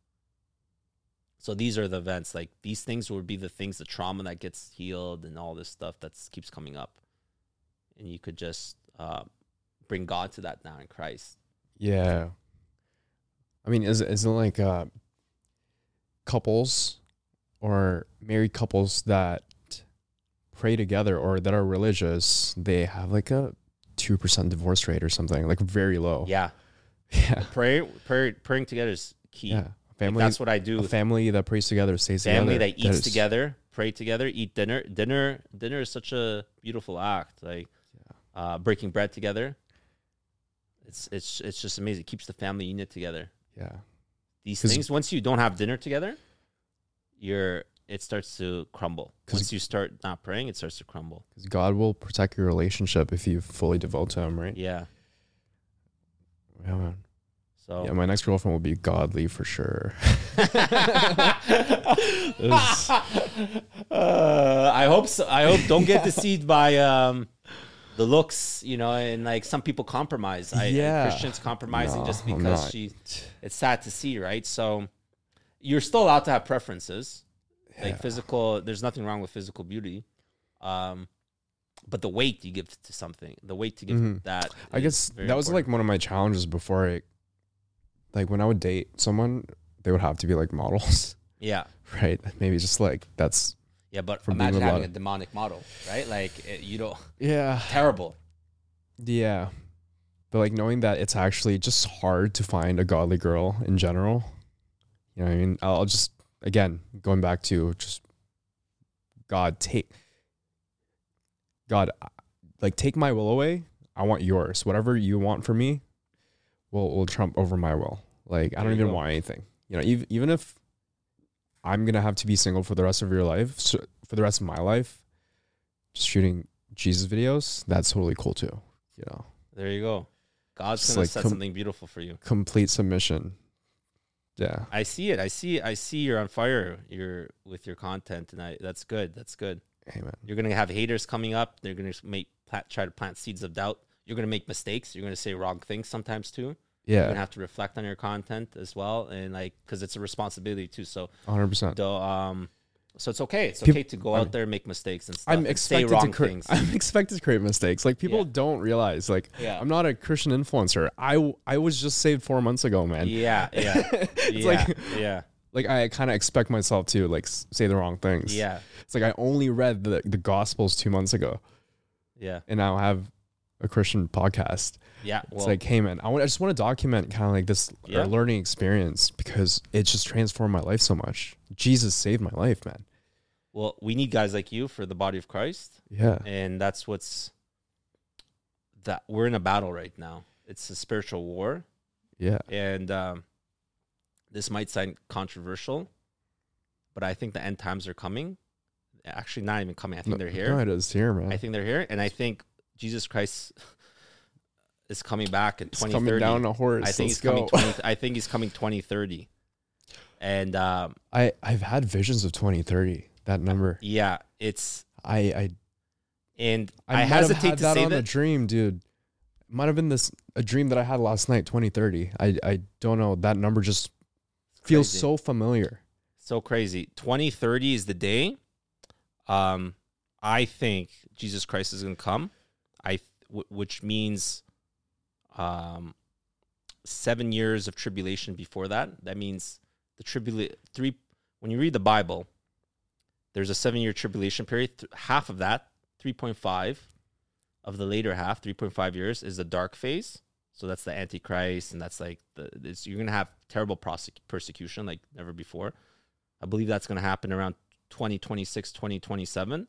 So these are the events, like these things would be the things, the trauma that gets healed and all this stuff that keeps coming up, and you could just uh, bring God to that now in Christ. Yeah. I mean, is is it like uh, couples or married couples that pray together or that are religious? They have like a two percent divorce rate or something, like very low. Yeah, Yeah. Pray, pray, praying together is key. Yeah. Like, Family. that's what I do. A family that prays together stays Family together. that eats is- together, pray together, eat dinner. Dinner, dinner is such a beautiful act. Like uh, breaking bread together. It's it's it's just amazing. It keeps the family unit together. Yeah. These 'Cause- things, once you don't have dinner together, you're it starts to crumble. 'Cause- Once you start not praying, it starts to crumble. Because God will protect your relationship if you fully devote to Him, right? Yeah. Yeah, man. So Yeah, my next girlfriend will be godly for sure. uh, I hope so. I hope don't get deceived by um the looks, you know, and like some people compromise. I, Yeah. Christians compromising No, just I'm because not. she. It's sad to see, right? So you're still allowed to have preferences, like Yeah. physical. There's nothing wrong with physical beauty, um, but the weight you give to something, the weight to give Mhm. that. I is guess very that was important. like one of my challenges before I, like when I would date someone, they would have to be like models, yeah. right? Maybe just like that's Yeah, but From being imagine with a lot having a of- demonic model, right? Like it, you don't yeah, terrible. yeah. But like knowing that it's actually just hard to find a godly girl in general. You know what I mean? I'll I'll just again going back to just God take God like take my will away. I want yours. Whatever you want for me will will trump over my will. Like I There don't you even go. want anything. You know, even even if I'm gonna have to be single for the rest of your life, so for the rest of my life, just shooting Jesus videos, that's totally cool too. You know, There you go. God's Just gonna like set com- something beautiful for you. complete submission. Yeah. I see it. I see. I see you're on fire. You're with your content, and I. That's good. That's good. Amen. You're gonna have haters coming up. They're gonna make plant, try to plant seeds of doubt. You're gonna make mistakes. You're gonna say wrong things sometimes too. You're Yeah. gonna have to reflect on your content as well, and like because it's a responsibility too. So, one hundred percent. the, um, so it's okay. It's Peop- okay to go I'm- out there and make mistakes and stuff. I'm and say expected wrong to cre- things. I'm expected to create mistakes. Like people Yeah. don't realize. Like Yeah. I'm not a Christian influencer. I w- I was just saved four months ago, man. Yeah, yeah, it's yeah, like yeah, like I kind of expect myself to like s- say the wrong things. yeah, It's like I only read the the Gospels two months ago, yeah, and now have a Christian podcast. yeah. It's Well, like, hey man, I want I just want to document kind of like this Yeah. uh, learning experience because it just transformed my life so much. Jesus saved my life, man. well, we need guys like you for the body of Christ, Yeah. and that's what's that we're in a battle right now. It's a spiritual war, Yeah. and um, this might sound controversial, but I think the end times are coming. Actually, not even coming. I think they're here. No, it is here, man. I think they're here, and I think Jesus Christ is coming back in It's twenty coming thirty. down a horse. I think Let's he's coming. go. twenty, I think he's coming twenty thirty, and um, I I've had visions of twenty thirty. That number. yeah, it's I I and I, I, might have hesitate had to that say on a that. dream, dude. Might have been this a dream that I had last night. Twenty thirty. I I don't know. That number just feels Crazy. so familiar. So crazy. twenty thirty is the day. Um, I think Jesus Christ is going to come. I, th- w- which means, um, seven years of tribulation before that. That means the tribula three. When you read the Bible, there's a seven-year tribulation period. Th- half of that, three point five, of the later half, three point five years, is the dark phase. So that's the Antichrist, and that's like the it's, you're gonna have terrible prosec- persecution like never before. I believe that's gonna happen around twenty twenty-six, twenty twenty-seven.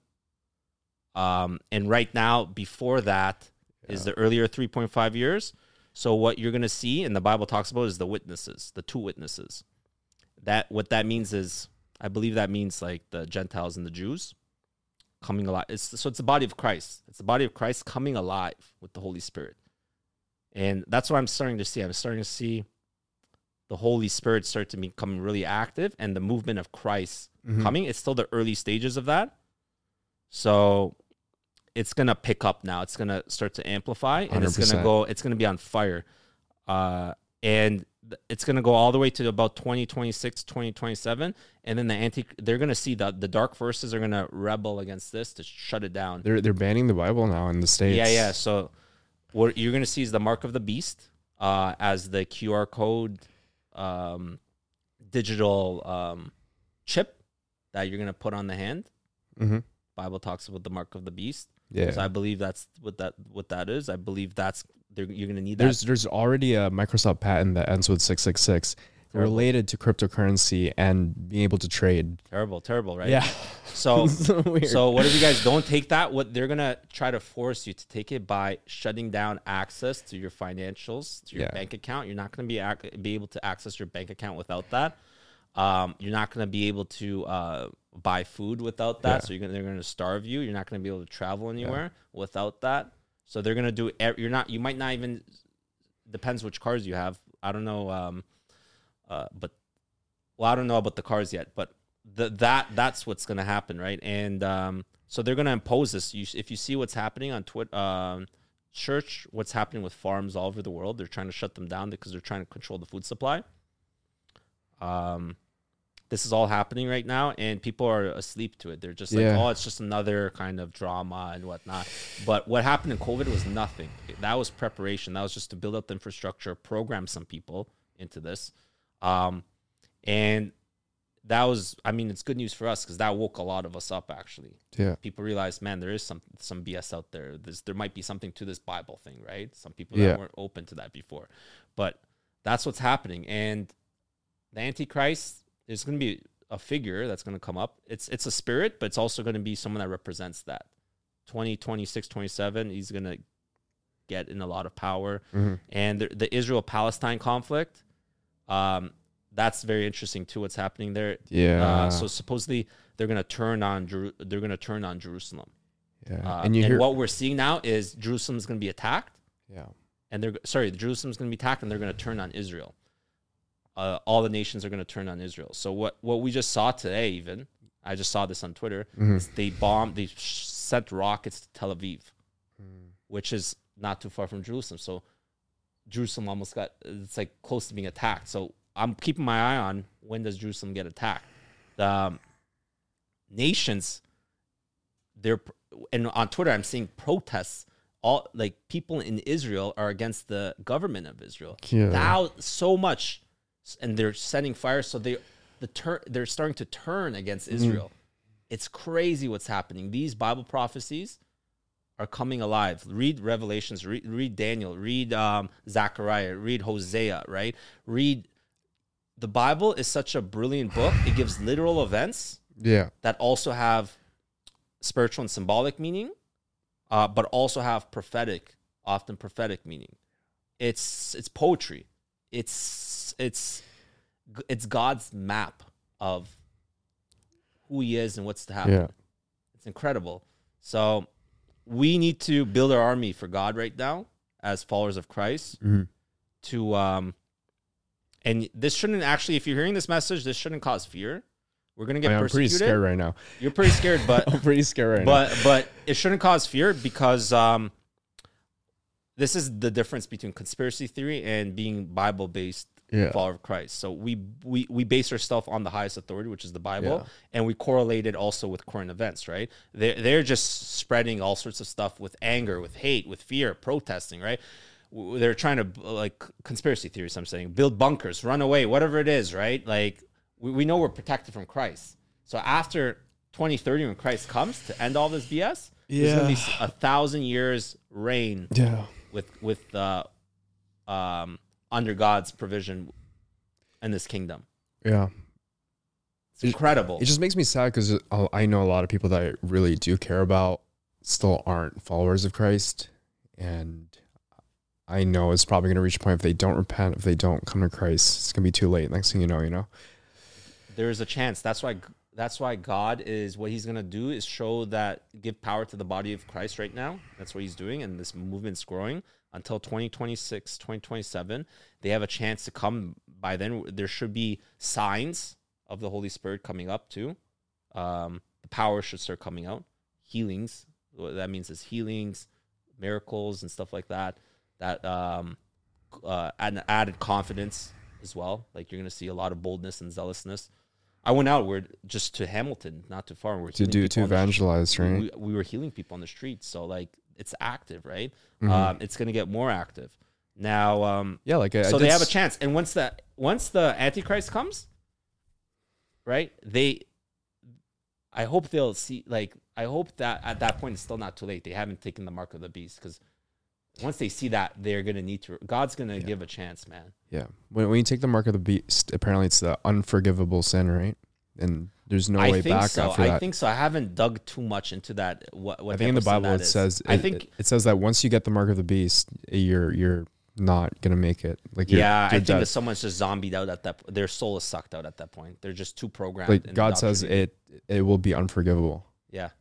Um, and right now, before that, is Yeah. the earlier three point five years. So what you're gonna see, and the Bible talks about, is the witnesses, the two witnesses. That what that means is, I believe that means like the Gentiles and the Jews coming alive. It's so it's the body of Christ. It's the body of Christ coming alive with the Holy Spirit. And that's what I'm starting to see. I'm starting to see the Holy Spirit start to become really active and the movement of Christ Mhm. coming. It's still the early stages of that. So it's going to pick up now. It's going to start to amplify and it's going to one hundred percent. go, it's going to be on fire. Uh, and th- it's going to go all the way to about twenty twenty-six, twenty twenty-seven. And then the anti, they're going to see that the dark forces are going to rebel against this to shut it down. They're they're banning the Bible now in the States. Yeah, yeah. So what you're going to see is the mark of the beast uh, as the Q R code um, digital um, chip that you're going to put on the hand. Mm-hmm. Bible talks about the mark of the beast. Yeah. So I believe that's what that what that is. I believe that's they're, you're going to need that. There's there's already a Microsoft patent that ends with six six six Terrible. related to cryptocurrency and being able to trade. Terrible, terrible, right? Yeah. So so weird. so what if you guys don't take that? What they're gonna try to force you to take it by shutting down access to your financials, to your Yeah. bank account. You're not gonna be ac- be able to access your bank account without that. Um, you're not gonna be able to uh, buy food without that. Yeah. So you're gonna they're gonna starve you. You're not gonna be able to travel anywhere without that. So they're gonna do. e- You're not. You might not even. Depends which cars you have. I don't know. Um, uh, but well, I don't know about the cars yet. But the, that that's what's gonna happen, right? And um, So they're going to impose this. You, if you see what's happening on Twitter, um, church, what's happening with farms all over the world, they're trying to shut them down because they're trying to control the food supply. Um, this is all happening right now, and people are asleep to it. They're just like, Yeah. oh, it's just another kind of drama and whatnot. But what happened in COVID was nothing. That was preparation. That was just to build up the infrastructure, program some people into this. Um, and that was, I mean, it's good news for us because that woke a lot of us up, actually. Yeah. People realized, man, there is some some B S out there. There's, there might be something to this Bible thing, right? Some people that Yeah. weren't open to that before. But that's what's happening. And the Antichrist is going to be a figure that's going to come up. It's it's a spirit, but it's also going to be someone that represents that. twenty, twenty-six, twenty-seven, he's going to get in a lot of power. Mm-hmm. And the, the Israel-Palestine conflict, um, that's very interesting too. What's happening there? Yeah. Uh, so supposedly they're going to turn on Jeru- they're going to turn on Jerusalem. Yeah. Uh, and you and hear, what we're seeing now is Jerusalem's going to be attacked, yeah. and they're sorry, Jerusalem's going to be attacked, and they're going to turn on Israel. Uh, all the nations are going to turn on Israel. So what what we just saw today, even I just saw this on Twitter, Mhm. is they bombed, they sh- sent rockets to Tel Aviv, Mm. which is not too far from Jerusalem. So Jerusalem almost got, it's like close to being attacked. So I'm keeping my eye on when does Jerusalem get attacked. The um, nations, they're, and on Twitter I'm seeing protests. All like people in Israel are against the government of Israel. Yeah. Now so much, and they're setting fire. So they the tur- they're starting to turn against Israel. It's crazy what's happening. These Bible prophecies are coming alive. Read Revelations, read, read Daniel, read um, Zechariah, read Hosea, right? Read, the Bible is such a brilliant book. It gives literal events Yeah. that also have spiritual and symbolic meaning, uh, but also have prophetic, often prophetic meaning. It's it's poetry. It's it's it's God's map of who He is and what's to happen. Yeah. It's incredible. So we need to build our army for God right now as followers of Christ. Mhm. To um, and this shouldn't actually, if you're hearing this message, this shouldn't cause fear. We're gonna get I am pretty persecuted. scared right now. You're pretty scared, but I'm pretty scared right now. but but it shouldn't cause fear because um, this is the difference between conspiracy theory and being Bible based Yeah. follower of Christ. So we we we base ourselves on the highest authority, which is the Bible, Yeah. and we correlate it also with current events. Right? They're they're just spreading all sorts of stuff with anger, with hate, with fear, protesting. Right? W- They're trying to like conspiracy theories. I'm saying build bunkers, run away, whatever it is. Right? Like we, we know we're protected from Christ. So after twenty thirty, when Christ comes to end all this B S, there's gonna be Yeah. a thousand years reign Yeah. with with uh, um under God's provision in this kingdom. Yeah. It's incredible. It just makes me sad because I know a lot of people that I really do care about still aren't followers of Christ. And I know it's probably going to reach a point if they don't repent, if they don't come to Christ, it's going to be too late. Next thing you know, you know? There is a chance. That's why that's why God is, what He's going to do is show that, give power to the body of Christ right now. That's what He's doing. And this movement's growing until twenty twenty-six, twenty twenty-seven. They have a chance to come by then. There should be signs of the Holy Spirit coming up too. Um, the power should start coming out. Healings. What that means is healings, miracles, and stuff like that. That um, uh, add, added confidence as well. Like you're going to see a lot of boldness and zealousness. I went outward just to Hamilton, not too far. We were To healing do, people to on the evangelize, street. right? We, we were healing people on the streets. So like it's active, right? Mhm. Um, it's going to get more active. Now, um, Yeah, like I, so I they did have a s- chance. And once the once the Antichrist comes, right? They, I hope they'll see. Like, I hope that at that point it's still not too late. They haven't taken the mark of the beast because once they see that, they're gonna need to. God's gonna Yeah. give a chance, man. Yeah. When, when you take the mark of the beast, apparently it's the unforgivable sin, right? And there's no I way think back so. after I that. think so. I haven't dug too much into that. What, what I think in the episode Bible that it is. says I it, think. it, it says that once you get the mark of the beast, you're you're not gonna make it. Like you're, Yeah, I you're think dead. that someone's just zombied out at that. Their soul is sucked out at that point. They're just too programmed. like God says indoctrinated. it it will be unforgivable. Yeah.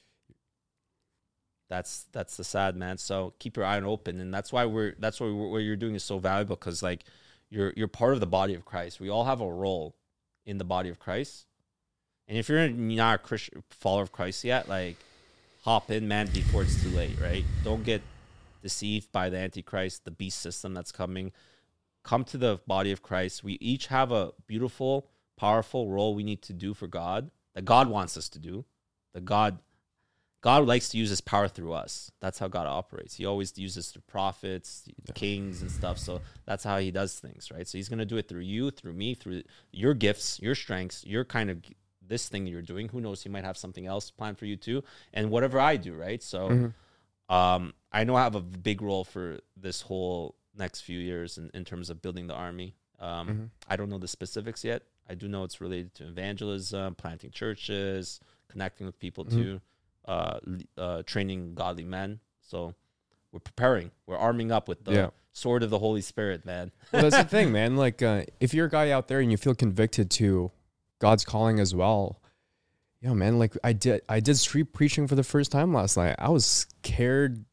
That's that's the sad, man. So keep your eye open, and that's why we're that's why we're, what you're doing is so valuable because like you're you're part of the body of Christ. We all have a role in the body of Christ, and if you're not a Christian follower of Christ yet, like hop in, man, before it's too late, right? Don't get deceived by the Antichrist, the beast system that's coming. Come to the body of Christ. We each have a beautiful, powerful role we need to do for God, that God wants us to do. That God, God likes to use his power through us. That's how God operates. He always uses through prophets, yeah. kings, and stuff. So that's how he does things, right? So he's going to do it through you, through me, through your gifts, your strengths, your kind of this thing that you're doing. Who knows? He might have something else planned for you too. And whatever I do, right? So mm-hmm. um, I know I have a big role for this whole next few years in, in terms of building the army. Um, mm-hmm. I don't know the specifics yet. I do know it's related to evangelism, planting churches, connecting with people mm-hmm. too, uh, uh, training godly men. So we're preparing. We're arming up with the yeah. sword of the Holy Spirit, man. Well, that's the thing, man. Like, uh, if you're a guy out there and you feel convicted to God's calling as well, yeah, man. Like, I did, I did street preaching for the first time last night. I was scared.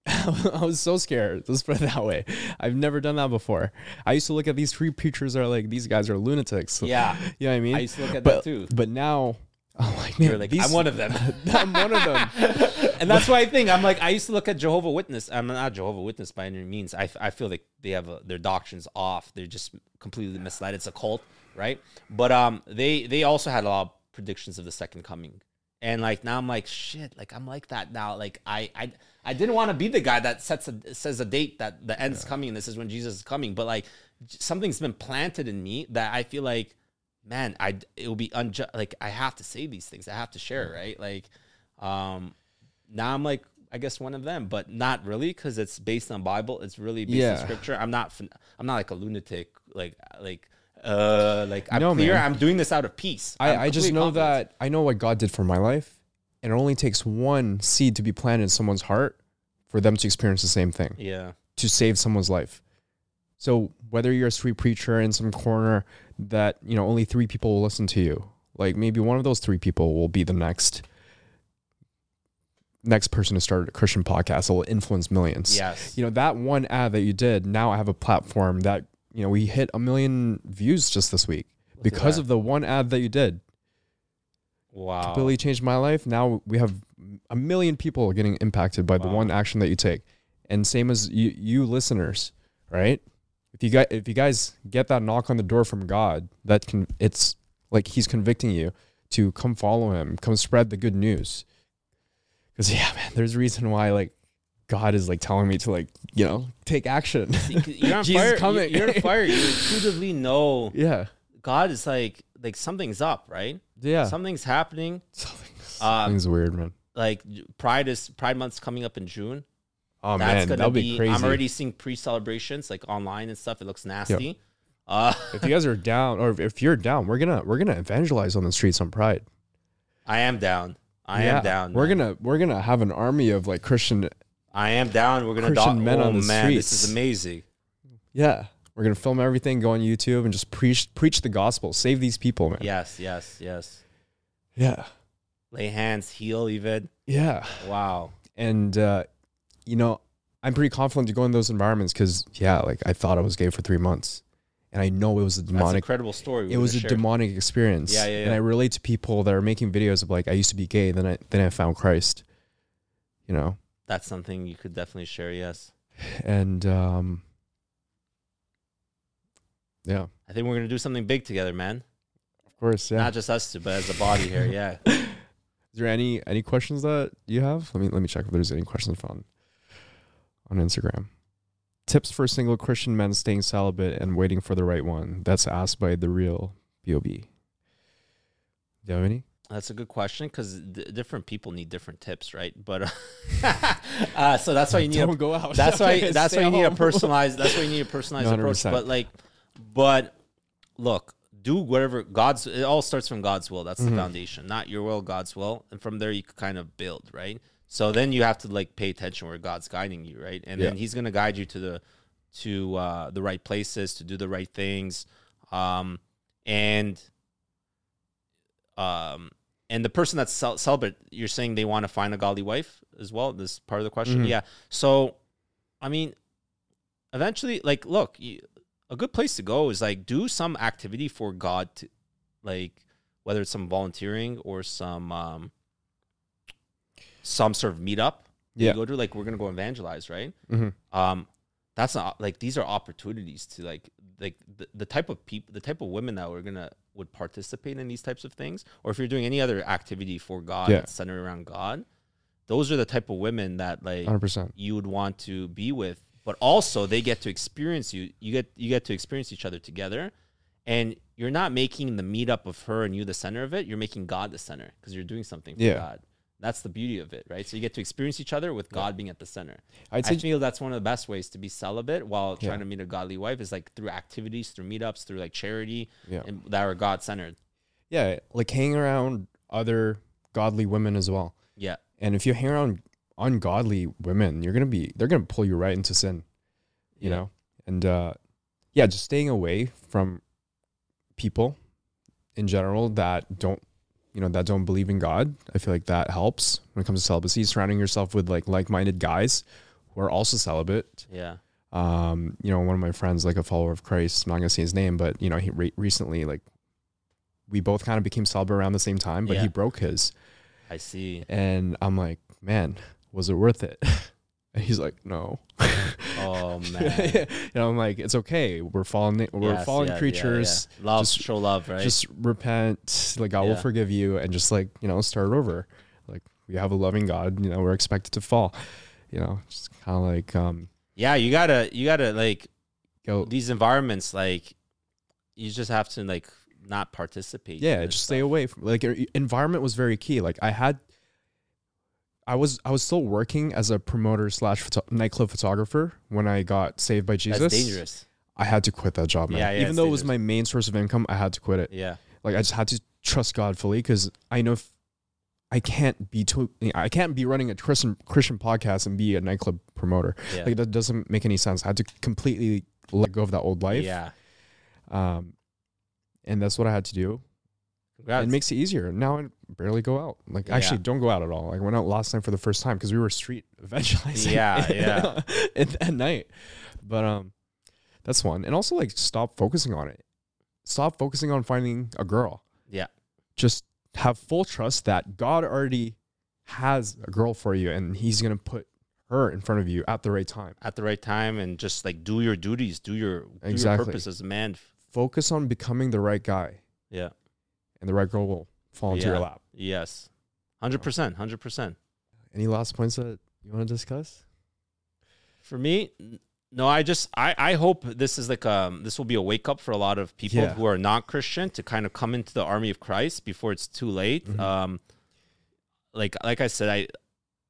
I was so scared. Let's put it that way. I've never done that before. I used to look at these street preachers are like, these guys are lunatics. Yeah. You know what I mean? I used to look at but, that too. But now, I'm like, man, You're like, these, I'm one of them. I'm one of them. And that's why I think, I'm like, I used to look at Jehovah Witness. I'm not Jehovah Witness by any means. I, I feel like they have a, their doctrines off. They're just completely misled. It's a cult, right? But um, they, they also had a lot of predictions of the second coming. And like now I'm like, shit, like I'm like that now. Like I I, I didn't want to be the guy that sets a, says a date that the end's yeah. coming and this is when Jesus is coming. But like something's been planted in me that I feel like, man, I it will be unjust. Like I have to say these things. I have to share, right? Like um, now I'm like, I guess one of them, but not really because it's based on Bible. It's really based yeah. on Scripture. I'm not I'm not like a lunatic. Like like. Uh, like I'm no, clear. Man. I'm doing this out of peace. I, I just know confident. that I know what God did for my life, and it only takes one seed to be planted in someone's heart for them to experience the same thing. Yeah, to save someone's life. So whether you're a street preacher in some corner that you know only three people will listen to you, like maybe one of those three people will be the next next person to start a Christian podcast that will influence millions. Yes, you know that one ad that you did. Now I have a platform that. You know, we hit a million views just this week Look because of the one ad that you did. Wow. Completely changed my life. Now we have a million people getting impacted by wow. the one action that you take. And same as you, you listeners, right? If you guys, if you guys get that knock on the door from God, that can, it's like he's convicting you to come follow him, come spread the good news. Because yeah, man, there's a reason why like God is like telling me to like, you know, take action. See, you're on Jesus fire. coming. You're on fire. You intuitively know. Yeah. God is like, like something's up, right? Yeah. Something's happening. Something's, um, something's weird, man. Like Pride is Pride Month's coming up in June. Oh That's man, that'll be, be crazy. I'm already seeing pre-celebrations like online and stuff. It looks nasty. Yep. Uh, if you guys are down, or if you're down, we're gonna we're gonna evangelize on the streets on Pride. I am down. I yeah. am down. We're man. gonna we're gonna have an army of like Christian. I am down. We're gonna Christian do- men oh, on the man, streets. This is amazing. Yeah, we're gonna film everything, go on YouTube, and just preach preach the gospel, save these people, man. Yes, yes, yes. Yeah. Lay hands, heal, even. Yeah. Wow. And uh, you know, I'm pretty confident to go in those environments because yeah, like I thought I was gay for three months, and I know it was a demonic, That's an incredible story. It was a share. demonic experience. Yeah, yeah, yeah. And I relate to people that are making videos of like I used to be gay, then I then I found Christ. You know. That's something you could definitely share, yes. And um, yeah. I think we're going to do something big together, man. Of course, yeah. Not just us two, but as a body here, yeah. Is there any any questions that you have? Let me let me check if there's any questions on on Instagram. Tips for single Christian men staying celibate and waiting for the right one. That's asked by the real B O B. Do you have any? That's a good question because d- different people need different tips, right? But uh, uh, so that's why you need Don't a, go out. That's why that's why you need home. a personalized. That's why you need a personalized one hundred percent. approach. But like, but look, do whatever God's. It all starts from God's will. That's mm-hmm. the foundation, not your will, God's will, and from there you can kind of build, right? So then you have to like pay attention where God's guiding you, right? And yeah. then He's gonna guide you to the to uh, the right places to do the right things, um, and um. And the person that's cel- celibate, you're saying they want to find a godly wife as well? This is part of the question? Mm-hmm. Yeah. So, I mean, eventually, like, look, you, a good place to go is, like, do some activity for God, to, like, whether it's some volunteering or some um, some sort of meetup. Yeah. You go to, like, we're gonna go evangelize, right? Mm-hmm. Um, that's not like, these are opportunities to like like the, the type of people, the type of women that we're gonna would participate in these types of things, or if you're doing any other activity for God Yeah. that's centered around God, those are the type of women that like one hundred percent. you would want to be with. But also they get to experience you. You get you get to experience each other together, and you're not making the meetup of her and you the center of it. You're making God the center because you're doing something for Yeah. God. That's the beauty of it, right? So you get to experience each other with God being at the center. I'd I say feel that's one of the best ways to be celibate while Yeah. trying to meet a godly wife is like through activities, through meetups, through like charity, Yeah. and that are God centered. yeah, like hang around other godly women as well. Yeah, And if you hang around ungodly women, you're gonna be they're gonna pull you right into sin. You Yeah. know? And uh yeah, just staying away from people in general that don't you know, that don't believe in God. I feel like that helps when it comes to celibacy. Surrounding yourself with like like-minded guys who are also celibate. yeah, Um, you know, one of my friends, like a follower of Christ, I'm not gonna say his name, but you know, he re- recently like we both kind of became celibate around the same time, but Yeah. he broke his, I see. and I'm like, man, was it worth it? And he's like, no. Oh man, You know, I'm like, it's okay. We're fallen, we're Yes, fallen yeah, yeah, creatures. yeah. Love, Just- show love, right? Just repent. Like God will Yeah. forgive you, and just like you know, start over. Like we have a loving God. You know, we're expected to fall. You know, just kind of like um, yeah, you gotta, you gotta like go. these environments. Like you just have to like not participate. Yeah, in this just stay stuff. away from like e- environment was very key. Like I had, I was I was still working as a promoter slash photo- nightclub photographer when I got saved by Jesus. That's dangerous. I had to quit that job, man. Yeah, yeah, Even it's though it was dangerous. my main source of income, I had to quit it. Yeah, Like I just had to trust God fully because I know if I can't be too, I can't be running a Christian Christian podcast and be a nightclub promoter. yeah, Like that doesn't make any sense. I had to completely let go of that old life. yeah. Um, and that's what I had to do. Congrats. It makes it easier. Now I barely go out. Like actually Yeah. don't go out at all. Like I went out last night for the first time because we were street evangelizing. Yeah, yeah. at, at night. But um that's one. And also like stop focusing on it. Stop focusing on finding a girl. Yeah. Just have full trust that God already has a girl for you and he's gonna put her in front of you at the right time. At the right time, and just like do your duties, do your, do Exactly. your purpose as a man. Focus on becoming the right guy Yeah. and the right girl will fall into Yeah. your lap. Yes. Hundred percent. Hundred percent. Any last points that you want to discuss? For me, n- no, I just I, I hope this is like um this will be a wake up for a lot of people Yeah. who are not Christian to kind of come into the army of Christ before it's too late. Mhm. Um like like I said, I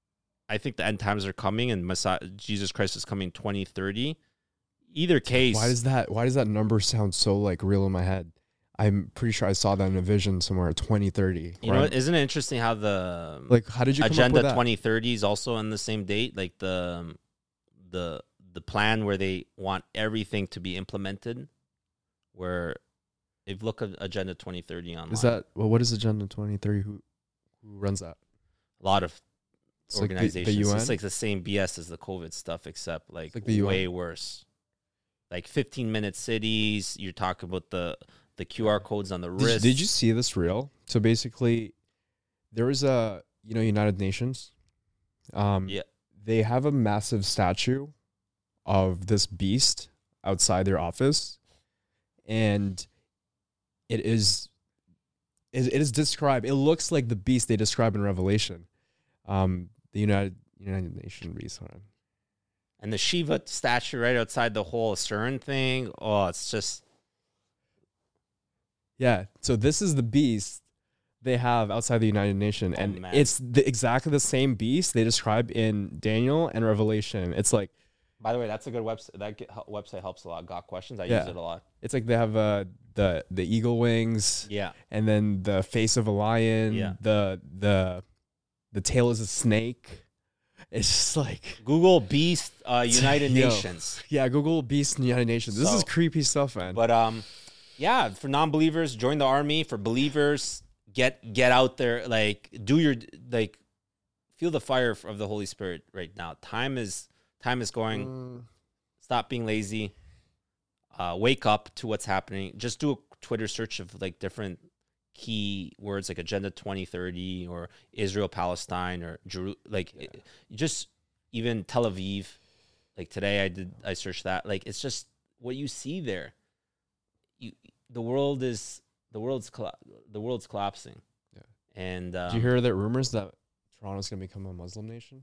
I think the end times are coming and Messiah, Jesus Christ is coming twenty thirty. Either case, Why does that why does that number sound so like real in my head? I'm pretty sure I saw that in a vision somewhere twenty thirty. you know, isn't it interesting how the like how did you come up Agenda with that? twenty thirty is also on the same date, like the the the plan where they want everything to be implemented. Where if you look at Agenda twenty thirty online, Is that well what is Agenda twenty thirty? Who who runs that? a lot of It's like the- organizations. the U N? It's like the same B S as the COVID stuff, except like, like the U N? way worse. Like fifteen minute cities. You're talking about the the Q R codes on the Did, wrist. did you see this reel? So basically there was a you know United Nations. Um Yeah. they have a massive statue of this beast outside their office, and it is it, it is described. It looks like the beast they describe in Revelation, um, the United United Nation beast. Hold on. And the Shiva statue right outside the whole CERN thing. Oh, it's just Yeah, so this is the beast they have outside the United Nation, Oh, and man. it's the, exactly the same beast they describe in Daniel and Revelation. It's like By the way, that's a good website. That get, hel- website helps a lot. Got questions? I Yeah. use it a lot. it's like they have uh, the the eagle wings. Yeah. And then the face of a lion, Yeah. the the the tail is a snake. It's just like Google Beast uh, United Yo. Nations. yeah, Google Beast in the United Nations. This is So- creepy stuff, man. But um, yeah, for non-believers, join the army. For believers, get get out there. Like do your like, feel the fire of the Holy Spirit right now. Time is time is going. Mm, Stop being lazy. Uh, wake up to what's happening. Just do a Twitter search of like different key words like Agenda twenty thirty or Israel Palestine or Jeru- like Yeah. it, just even Tel Aviv. Like today, I did I searched that. Like it's just what you see there. You the world is the world's colla- the world's collapsing. Yeah. And um, did you hear that rumors that Toronto's gonna become a Muslim nation?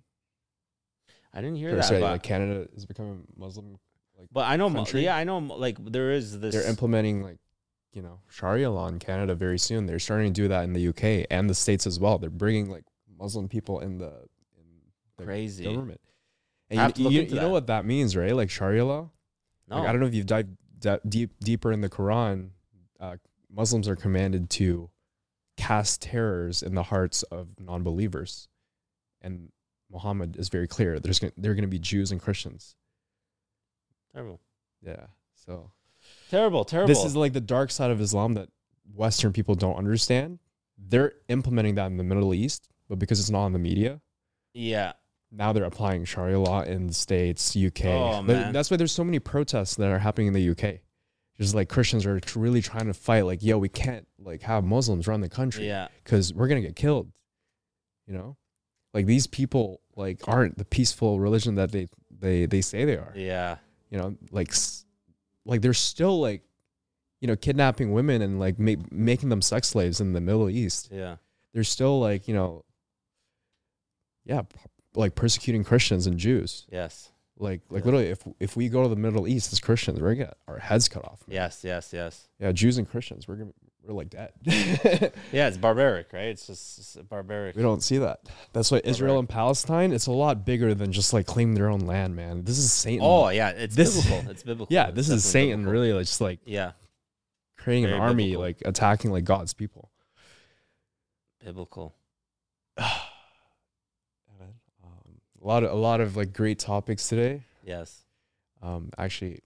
I didn't hear Or that. sorry, But, like Canada is becoming Muslim. Like, but I know, mo- country? yeah, I know. Like there is this. they're implementing like, you know, Sharia law in Canada very soon. They're starting to do that in the U K and the States as well. They're bringing like Muslim people in the in the Crazy. government. I And have you, to look you, into you know that. what that means, right? Like Sharia law. No, Like, I don't know if you've dived de- deep deeper in the Quran. Uh, Muslims are commanded to cast terrors in the hearts of non-believers, and Muhammad is very clear. There's gonna, they're going to be Jews and Christians. terrible, Yeah. So terrible, terrible. this is like the dark side of Islam that Western people don't understand. They're implementing that in the Middle East, but because it's not on the media, yeah, now they're applying Sharia law in the States, U K. Oh, But man. that's why there's so many protests that are happening in the U K. Just like Christians are tr- really trying to fight, like, yo, we can't like have Muslims run the country yeah, because we're gonna get killed. You know, like these people like aren't the peaceful religion that they they they say they are. yeah, You know, like s- like they're still like, you know, kidnapping women and like ma- making them sex slaves in the Middle East. yeah. They're still like, you know, yeah, p- like persecuting Christians and Jews. Yes, Like like Yeah. literally, if if we go to the Middle East as Christians, we're gonna get our heads cut off. man. yes, yes, yes. Yeah, Jews and Christians, we're gonna we're like dead. Yeah, it's barbaric, right? It's just it's barbaric. We don't see that. That's why Israel and Palestine, it's a lot bigger than just like claiming their own land, man. This is Satan. Oh yeah, it's This- biblical. It's biblical. yeah, It's this is definitely Satan biblical. really like just like Yeah, creating an Very army, biblical. like attacking like God's people. biblical. Um, a lot of a lot of like great topics today. Yes. Um, actually,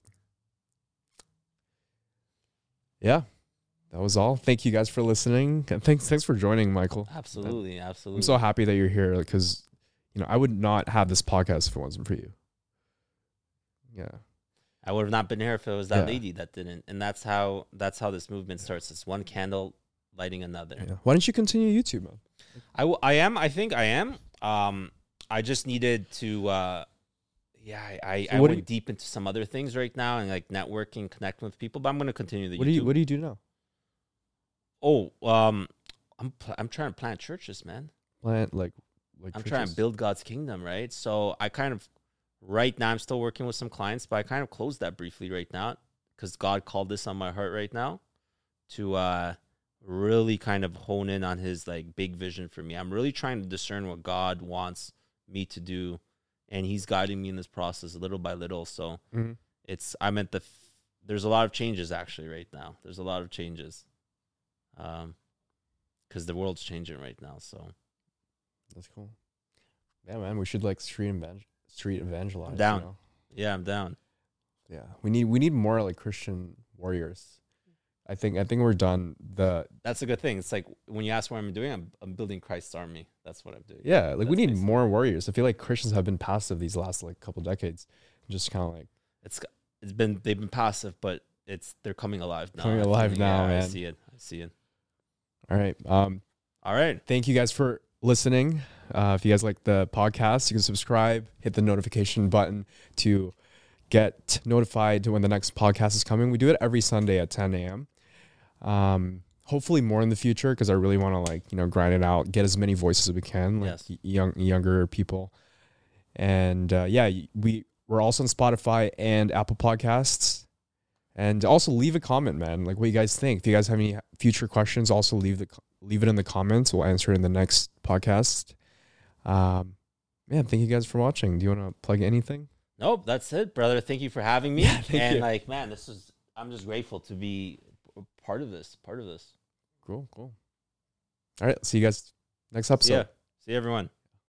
yeah, that was all. Thank you guys for listening. And thanks, thanks for joining, Michael. Absolutely, absolutely. I'm so happy that you're here because, you know, I would not have this podcast if it wasn't for you. Yeah. I would have not been here if it was that Yeah. lady that didn't. And that's how that's how this movement starts. It's one candle lighting another. yeah. Why don't you continue YouTube, man? I, w- I am. I think I am. Um, I just needed to. Uh, yeah, I I, So I what do went you- deep into some other things right now and like networking, connecting with people. But I'm going to continue the What YouTube. do you What do you do now? Oh, um, I'm pl- I'm trying to plant churches, man. Plant like like. I'm trying to churches? build God's kingdom, right? So I kind of right now I'm still working with some clients, but I kind of closed that briefly right now because God called this on my heart right now to uh really kind of hone in on his like big vision for me. I'm really trying to discern what God wants me to do, and he's guiding me in this process little by little. So Mhm. it's I'm at the f- there's a lot of changes actually right now. There's a lot of changes. Um because the world's changing right now. So That's cool. Yeah, man. We should like street evangel- street evangelize. I'm down. You know? yeah, I'm down. Yeah, we need we need more like Christian warriors. I think I think we're done. The That's a good thing. It's like when you ask what I'm doing, I'm I'm building Christ's army. That's what I'm doing. yeah, like we That's need basically- more warriors. I feel like Christians have been passive these last like couple decades, just kind of like It's it's been they've been passive, but it's they're coming alive now. Coming I feel alive it. now, Yeah, I man. see it. I see it. all right. Um, All right. thank you guys for listening. Uh, if you guys like the podcast, you can subscribe, hit the notification button to get notified when the next podcast is coming. We do it every Sunday at ten a.m. Um, hopefully more in the future because I really want to like, you know, grind it out, get as many voices as we can, like Yes. y- young younger people. And uh, yeah, y- we we're also on Spotify and Apple Podcasts. And also leave a comment, man. Like what you guys think. If you guys have any future questions, also leave the leave it in the comments. We'll answer it in the next podcast. Um, man, thank you guys for watching. Do you want to plug anything? Nope, that's it, brother. Thank you for having me. Yeah, thank and you. like, man, this is I'm just grateful to be a part of this. Part of this. Cool, cool. All right, see you guys next episode. Yeah. See everyone.